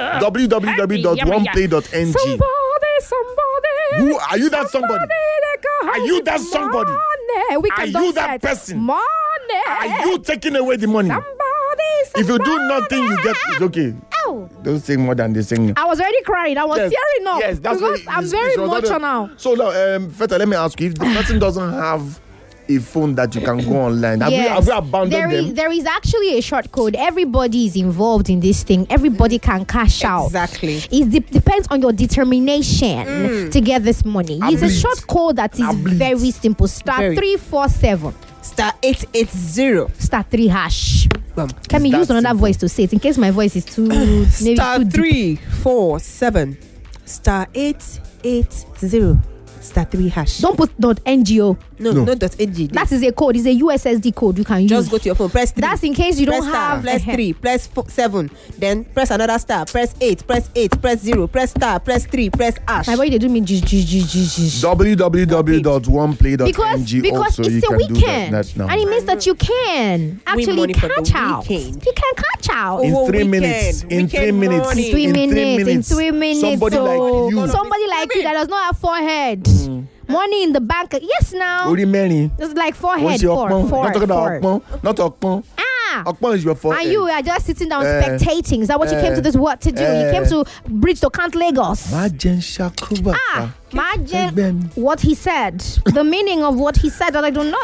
w w w dot one play dot n g. Somebody, somebody. Who are you? That somebody? that go Are home you with that somebody? money. We Are can you dance that it. person? Money. Are you taking away the money? Somebody, If you do somebody. nothing, you get it's okay. Ow. Don't say more than they sing. I was already crying. I was Yes, tearing up. yes, that's because what I'm it's- very it's- it's- emotional now. So now, um, Feta, let me ask you: if the person doesn't have a phone that you can go online, have, we, have we abandoned there is, them? there is actually a short code. Everybody is involved in this thing. Everybody can cash out. Exactly. It de- depends on your determination to get this money. I It's a bleed. short code that is I bleed. very simple. Star Very. three four seven. Star eight eight zero. Star three hash. Bum. Can we that use another simple? voice to say it in case my voice is too maybe Star too deep. three four seven. Star eight eight zero. Star three hash. Don't put dot N G O. no, No. no dot A G. That is a code. It's a U S S D code you can use. Just go to your phone. Press three. That's in case you press don't star, have press uh-huh. three, press four, seven, then press another star, press eight, press eight, press zero, press star, press three, press hash. My boy, they do me j- j- j- j- j- w w w dot one play dot n because g because also you it's a can do weekend, that, that now. and it means that you can actually money for the catch out. weekend. You can catch out. in Oh, three weekend, minutes, in weekend three minutes, morning. In three in minutes, in three minutes. somebody so like you, somebody like you that does not have forehead, money in the bank. Yes, now Ori Mary. it's like What's forehead. your Four, Okpon? four, Not talking about four. Okpon, not Okpon. Ah. Okpon is your forehead. And you are just sitting down Eh. spectating. Is that what you came Eh. to this what to do? Eh. You came to bridge to Count Lagos. Majen Shakuba. Ah, imagine Egben. what he said. The meaning of what he said that I don't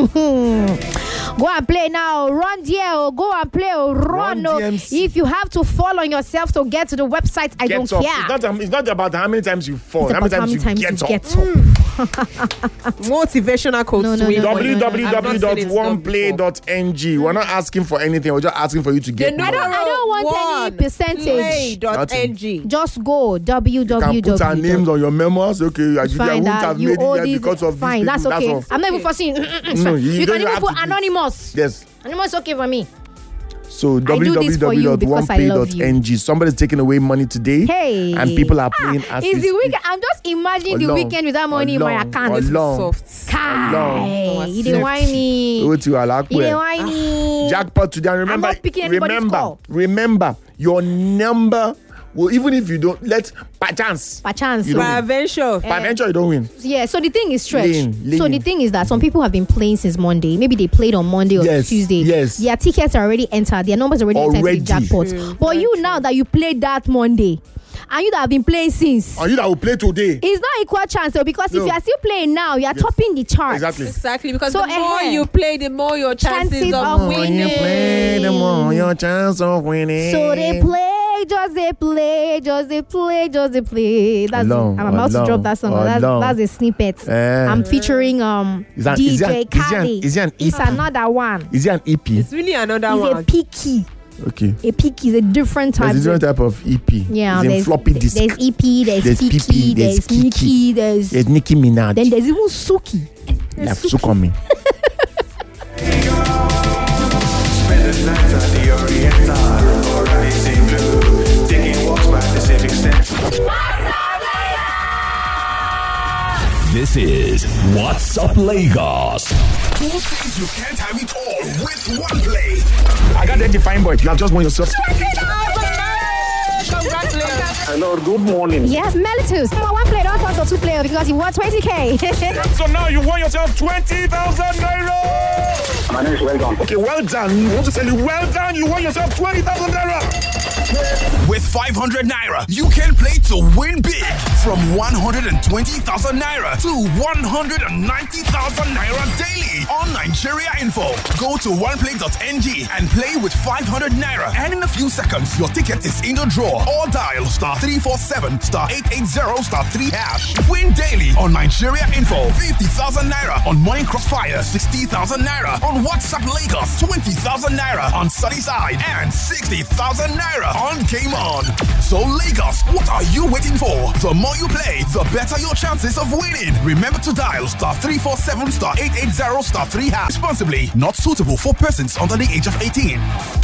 know. Go and play now. Run there. Or go and play. Or run. Run or D M C. if you have to fall on yourself to get to the website, I Get don't up. care. It's not, um, it's not about how many times you fall. It's how many about times, how many you, times get, you up. get up. Motivational quotes. No, no, we no, no, want. no, no. w w w dot one play dot n g. We're not asking for anything. We're just asking for you to get. The I don't, I don't want any percentage. Play dot N G. Just go You can www. put our names on your memoirs. Okay, I, I Fine, wouldn't that have you made all it these. because of Fine, these that's people. okay. That's all. I'm not even forcing. No, you you don't can even have put to do it. anonymous. Yes. Anonymous okay for me. So do this for you w w w dot one because I play love dot you. n g. Somebody's taking away money today. Hey. And people are playing ah, as It's we the speak. weekend. I'm just imagining the Alone. weekend without money in my Alone. account. Alone. Soft. Kai, Alone. you didn't whine me. Go to You Alakwe. didn't whine me. Jackpot today. And remember, not picking anybody's remember, call. remember, your number will, even if you don't, let by chance. By chance. You so- don't By venture. By venture, you don't win. Yeah, so the thing is stretch. Lean, So lean. the thing is that some people have been playing since Monday. Maybe they played on Monday or Yes, Tuesday. yes. Their tickets are already entered. Their numbers are already, Already. entered to the jackpot. Mm, but you now that you played that Monday, and you that have been playing since, And you that will play today. it's not equal chance though, because No. if you are still playing now, you are Yes. topping the charts. Exactly. Exactly, because So, the more eh, you play, the more your chances, chances of of winning. When you play, the more your chance of winning. So they play, just they play, just they play, just they play. That's Alone, I'm about alone, to drop that song. That's, alone. that's a snippet. Eh. I'm featuring um Is that- D is J that- is that- Khaled. is that an It's E P? another one. Is it an E P? It's really another It's one. a picky. Okay. A picky is a different type. There's a different type of E P. Yeah, It's in there's floppy disk. There's E P, there's, There's Kiki, P P, there's there's Kiki. Nicki, there's There's Nicki Minaj. then there's even Suki. Like Sukomi. Spend the night at the Oriental or Rising Blue, taking walks by Pacific Central. This is What's Up Lagos. Two things you can't have it all with one play. I got the defined boy. You have just won yourself. Congratulations. Hello, good morning. Yes, Melitus. Come on, one player, don't talk to two player because you won twenty K. So now you won yourself twenty thousand naira. My name is Well Done. Okay, well done. I want to tell you, well done. You won yourself twenty thousand naira. With five hundred naira, you can play to win big. From one hundred twenty thousand naira to one hundred ninety thousand naira daily on Nigeria Info. Go to one play dot n g and play with five hundred naira. And in a few seconds, your ticket is in the draw. Or dial star three four seven star eight eight zero star three hash. Win daily on Nigeria Info. fifty thousand naira on Morning Crossfire. sixty thousand naira. On WhatsApp Lagos, twenty thousand naira on Sunnyside and sixty thousand naira on Game On. So Lagos, what are you waiting for? The more you play, the better your chances of winning. Remember to dial star three four seven star eight eight zero star three hash. Responsibly, not suitable for persons under the age of eighteen.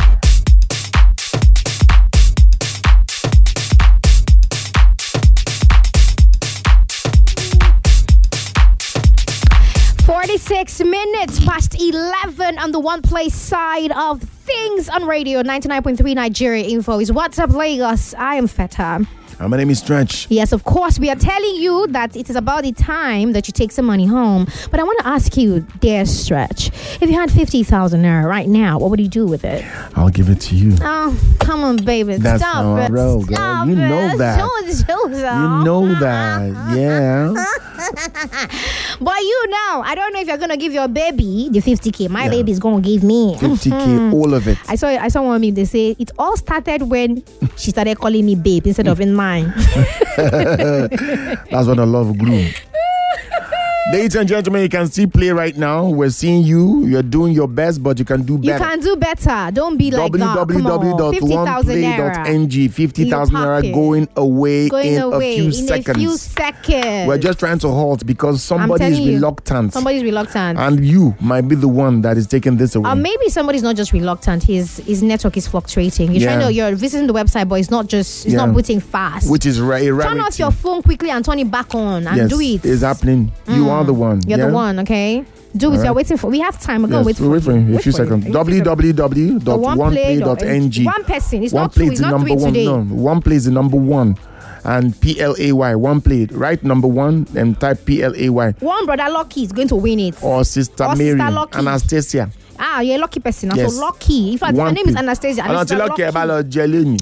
forty-six minutes past eleven on the One Place side of things on radio. ninety-nine point three Nigeria Info is What's Up Lagos. I am Feta. Uh, my name is Stretch. Yes, of course. We are telling you that it is about the time that you take some money home. But I want to ask you, dear Stretch, if you had fifty thousand naira right now, what would you do with it? I'll give it to you. Oh, come on, baby. That's Stop how I it. roll, girl. Stop You it. know that. Show us, show us. You know that. Yeah. But you know, I don't know if you're going to give your baby the fifty K. My Yeah. baby's going to give me fifty K, all of it. I saw I saw one of me, they say it all started when she started calling me babe instead of in mine. That's what I love glue. Ladies and gentlemen, you can see play right now. We're seeing you. You're doing your best, but you can do better. You can do better. Don't be like that. w w w dot one play dot n g. fifty thousand naira going away going in away a few in seconds. a few seconds. We're just trying to halt because somebody is telling you, reluctant. Somebody's reluctant. And you might be the one that is taking this away. Or maybe somebody's not just reluctant. His his network is fluctuating. You're Yeah. trying to you're visiting the website, but it's not just it's Yeah. not booting fast. Which is ra- a Turn rarity. off your phone quickly and turn it back on and Yes, do it. it's happening. You are the one. You're yeah? the one, okay? Do it. All You're right. waiting for. We have time. We're gonna Yes, wait for we'll wait for you. him. A Wait few for you. seconds. A few w w w dot one play dot n g. One person. It's One not two. play It's is the not number three one. today. No, one play is the number one. And P L A Y, one play. Right, number one, and type P L A Y. One brother Lucky is going to win it. Or Sister Or Mary, Sister Lucky. Anastasia. Ah, you're a lucky person. Yes. So lucky. In fact, One her name is play. Anastasia. I'm not Sister lucky Lucky. about Jelly.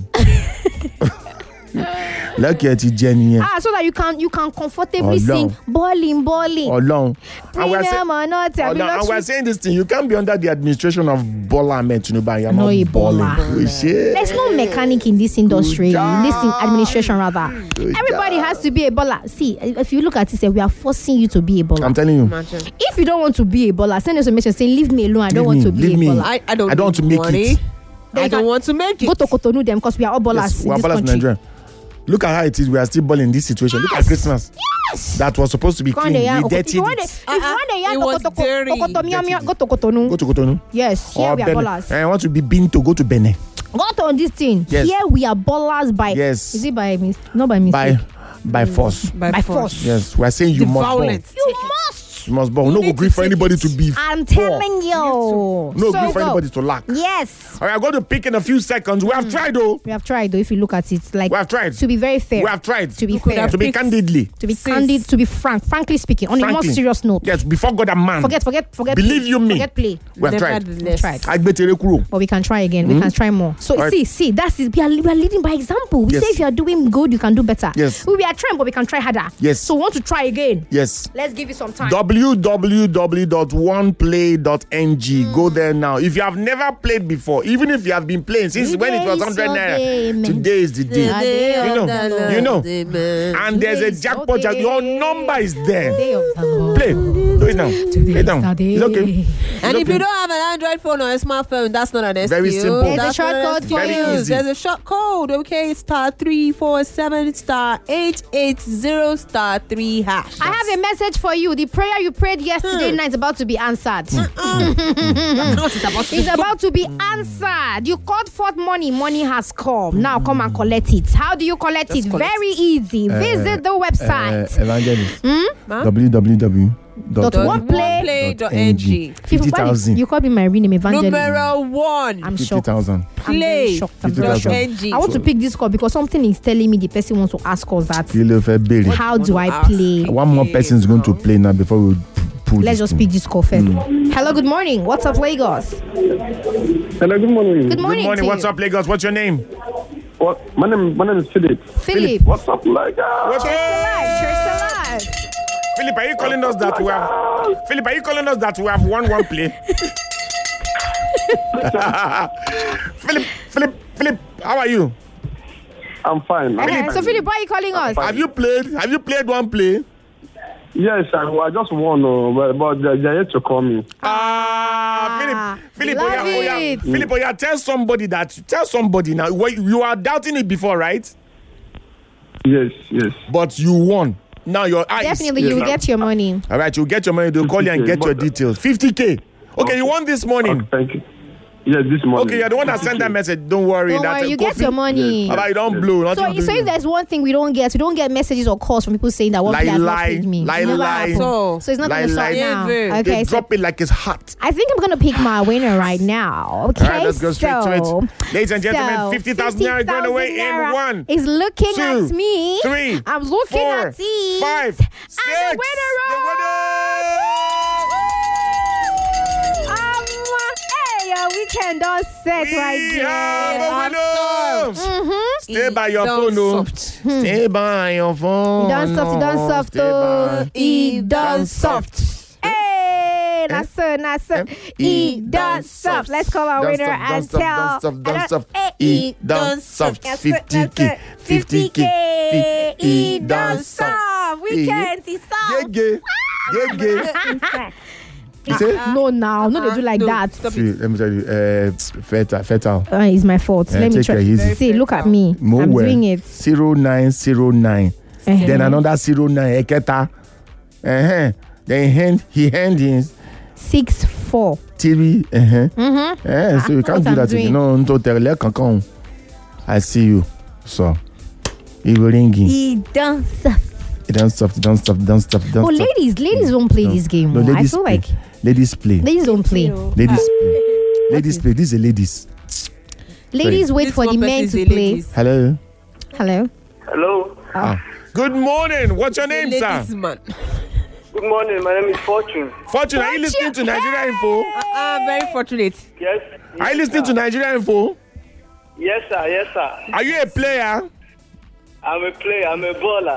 Lucky at Jenny. Ah, so that you can you can comfortably Oh, sing no. bowling, bowling. Or long. And we're, say- Premium or not? I Oh, mean, no, and lottery- we're saying this thing. You can't be under the administration of Bola Ahmed Tinubu. You're No, not Ebola. balling. Shit. There's no mechanic in this industry, in this in administration rather. Everybody has to be a baller. See, if you look at it, say we are forcing you to be a baller. I'm telling you. If you don't want to be a baller, send us a message saying, "Leave me alone. I don't Leave want me, to be leave a me. baller." I, I don't I don't want to need make money. it. I don't want to make it. Go to Cotonou them because we are all ballers Yes, in we're this ballers in country. Nigeria. Look at how it is. We are still balling in this situation. Look at Christmas. Yes. That was supposed to be Go on clean. there, yeah. We If dirtied you want it. to- if you want to yarn it to was Koto- dirty. Koto- Miam- Miam- go to Cotonou. Go to Cotonou. Yes, here Or we are Benin. ballers. I want to be been to go to Benin. Go to this thing. Yes. Here we are ballers by. Yes. Is it by mis- not by mistake? By by force. By, By force. force. Yes, we are saying you The must ball. violence. You must. You must ball. No go need agree to for take anybody it. to be. I'm poor. telling you. No So agree for go. anybody to lack. Yes. All right, I'm going to pick in a few seconds. We have tried though. We have tried though. If you look at it, like We have tried. to be very fair. We have tried. To be You could fair. have To be picked- candidly. To be Sis. candid. To be frank. Frankly speaking, on a more Frankly. serious note. Yes, before God and man. Forget. Forget. Forget. Believe play. you me. Forget play. We have tried. We Nevertheless. tried. Agbetere kuro. But we can try again. We can try more. So Alright. see, see, that's it. We are, we are leading by example. We Yes. say if you are doing good, you can do better. Yes. We, we are trying, but we can try harder. Yes. So we want to try again. Yes. Let's give you some time. w w w dot one play dot n g. Go there now. If you have never played before, even if you have been playing since Today when it was is one hundred your naira, day, man. today is the day. The day You of know, the Lord. you know. And there's a Today is jackpot. your jack- Your day. number is there. Day of the Lord. Play. Do it now. Play it down. the day. It's okay. And It's if okay. you don't have an Android phone or a smartphone, that's not an excuse. Very simple. There's a That's short not an code for excuse. you. Very easy. There's a short code. Okay, star three four seven star eight eight zero star three hash. I have a message for you. The prayer you prayed yesterday Hmm. night is about to be answered. It's about to It's about to be answered. You called forth money. Money has come. Now come and collect it. How do you collect it? collect Very easy. Visit the website. Uh, evangelist. Hmm? w w w Dot dot one play. dot n g. fifty thousand. You called me my real name, Evangelist. Numero one. I'm Fifty shocked. thousand. I'm very Play. shocked. I'm very fifty shocked. thousand. N G. I want to pick this call because something is telling me the person wants to ask us that. Kí ló fẹ́ béèrè? How do I ask? play? One more person is going to play now before we p- pull Let's this just thing. pick this call first. Hello, good morning. What's up, Lagos? Hello, good morning. Good morning. Good morning. to What's you. up, Lagos? What's your name? What? My name, my name is Philip. Philip. What's up, like? What's Cheers to up? life. Cheers to life. Philip, are you calling us that we have? Philip, are you calling us that we have won one play? Philip, Philip, Philip, how are you? I'm fine. I'm Okay, fine. so Philip, why are you calling us? Have you played? Have you played one play? Yes, I, I just won, uh, but, but they- they're yet to call me. Ah, Philip, Philip, love Oya, Oya, it. Philip, Oya, tell somebody that, tell somebody now. Wait, you are doubting it before, right? Yes, yes. But you won. Now your eyes. Definitely, you will get your money. All right, you'll get your money. They'll call you and fifty K, get your but- details. fifty K. Okay, you won this morning. Thank you. Yes, this morning. Okay, you're the one that sent that message. Don't worry. Don't That's worry, a you get coffee. your money. All right, you don't blow. So, Nothing to so do. if there's one thing we don't get, we don't get messages or calls from people saying that one Lie, player has not lie, paid me. lie, Never lie. happened. So- So it's not Lie, going to start lie. now. Never. They Okay, so drop it like it's hot. I think I'm going to pick my winner right now. Okay, All right, let's go straight so, to it. Ladies and gentlemen, so fifty thousand naira going away in naira one, is looking two, at me. three, I'm looking four, at it. five, And six. the winner The Um, hey, your weekend don't set right We there. have a winner. Mm-hmm. Stay by your done phone, no. soft. Stay by your phone. He done soft, he done no. soft, Stay by- oh. He done done soft. soft. Hey, that's so, that's so. Eh? He done soft. Let's call our Done winner soft, done and soft, tell. done soft, done and, uh, soft. eh, He done soft. That's it, fifty that's K. it. fifty K. He done soft. Weekend, he soft. Gege. Gege. You say? No, now, no, they do like No, that. stop See, let me tell you, uh, fetal, fetal. Uh, it's my fault. Eh, Let me take try. it easy. See, look at me. Mo I'm well. doing it. zero nine zero nine. Uh-huh. Then another zero nine. Eketa. Uh-huh. Then hand, he hand in Six four. three. Uh-huh. Mm-hmm. Eh, so you What can't do I'm that. doing. You know, nto tele kankan. I see you. So, he will ring in. He done soft. It don't stop. It don't stop. It don't stop. It don't Oh, stop. ladies, ladies don't play No. this game. No, more. I ladies feel play. like Ladies play. ladies don't play. Ladies play. Ladies play. This is a ladies. Ladies wait This for the one men person to is a play. ladies. Hello. Hello. Hello. Ah. Good morning. What's your name, sir? Ladies man. Good morning. My name is Fortune. Fortune, are you listening to Nigeria Info? Ah, very fortunate. Yes. Are you listening to Nigeria Info? Yes, sir. Yes, sir. Are you a player? I'm a player. I'm a baller.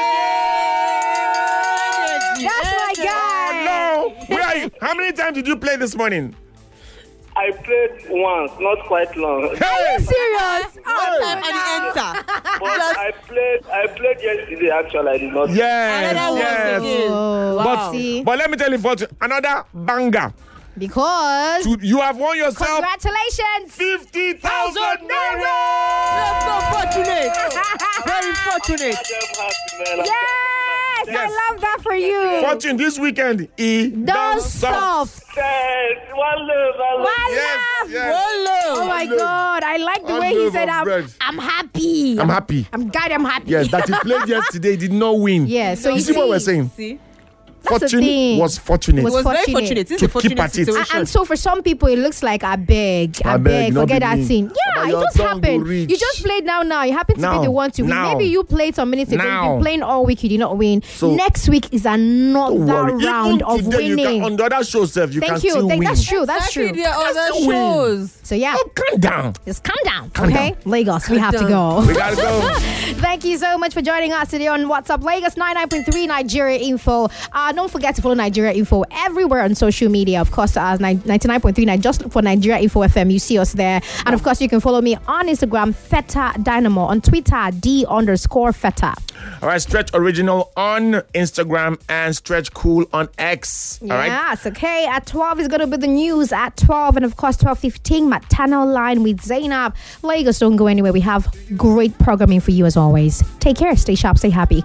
That's my guy. No. Where are you? How many times did you play this morning? I played once, not quite long. Hey! Serious? One time and he enter. But I played. I played yesterday. Actually, I did not. Yes, Another one yes. again. Oh, But, see, but let me tell you, Fortune, another banger. because To- You have won yourself congratulations. fifty thousand naira. That's so fortunate. Very fortunate. Yes, I Yes. love that for you. Fortune, this weekend, he Don't done soft. Yes, one love, one love. One Yes, love. yes. Oh my One love. God, I like the One way he love said, of I'm, bread. I'm happy. I'm happy. I'm God, I'm happy. Yes, that he played yesterday, he did not win. Yeah, so you you see what see- we're saying? See? That's the Fortune thing. was fortunate. Was It was very fortunate. fortunate. This To is a keep fortunate at it. situation. And, and so for some people, it looks like I beg, I, I beg, beg, no forget be that me. thing. But Yeah, it your just tongue go happened. reach. You just played now, now. You happen to Now, be the one to win. now. Maybe you played some minutes ago. You've Now. been playing all week, you did not win. So- Next week is another Don't worry. round Even of today, you winning. can, on the other show, self, you Thank can you. still Thank, win. that's true. That's Exactly, true. there are other still win. shows. So yeah, Oh, calm down. just calm down. Calm okay, down. Lagos, we have to down. go. We gotta go. Thank you so much for joining us today on WhatsApp Lagos ninety-nine point three Nigeria Info. Uh, don't forget to follow Nigeria Info everywhere on social media. Of course, uh, ninety-nine point three. Just look for Nigeria Info F M. You see us there. And of course, you can follow me on Instagram, Feta Dynamo. On Twitter, D underscore Feta. All right, Stretch Original on Instagram and Stretch Cool on X. All right. Yes, okay. At twelve is going to be the news at twelve. And of course, twelve fifteen, Maternal Line with Zainab. Lagos, don't go anywhere. We have great programming for you as always. Take care, stay sharp, stay happy.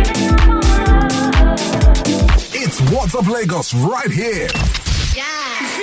It's What's Up Lagos right here. Yeah.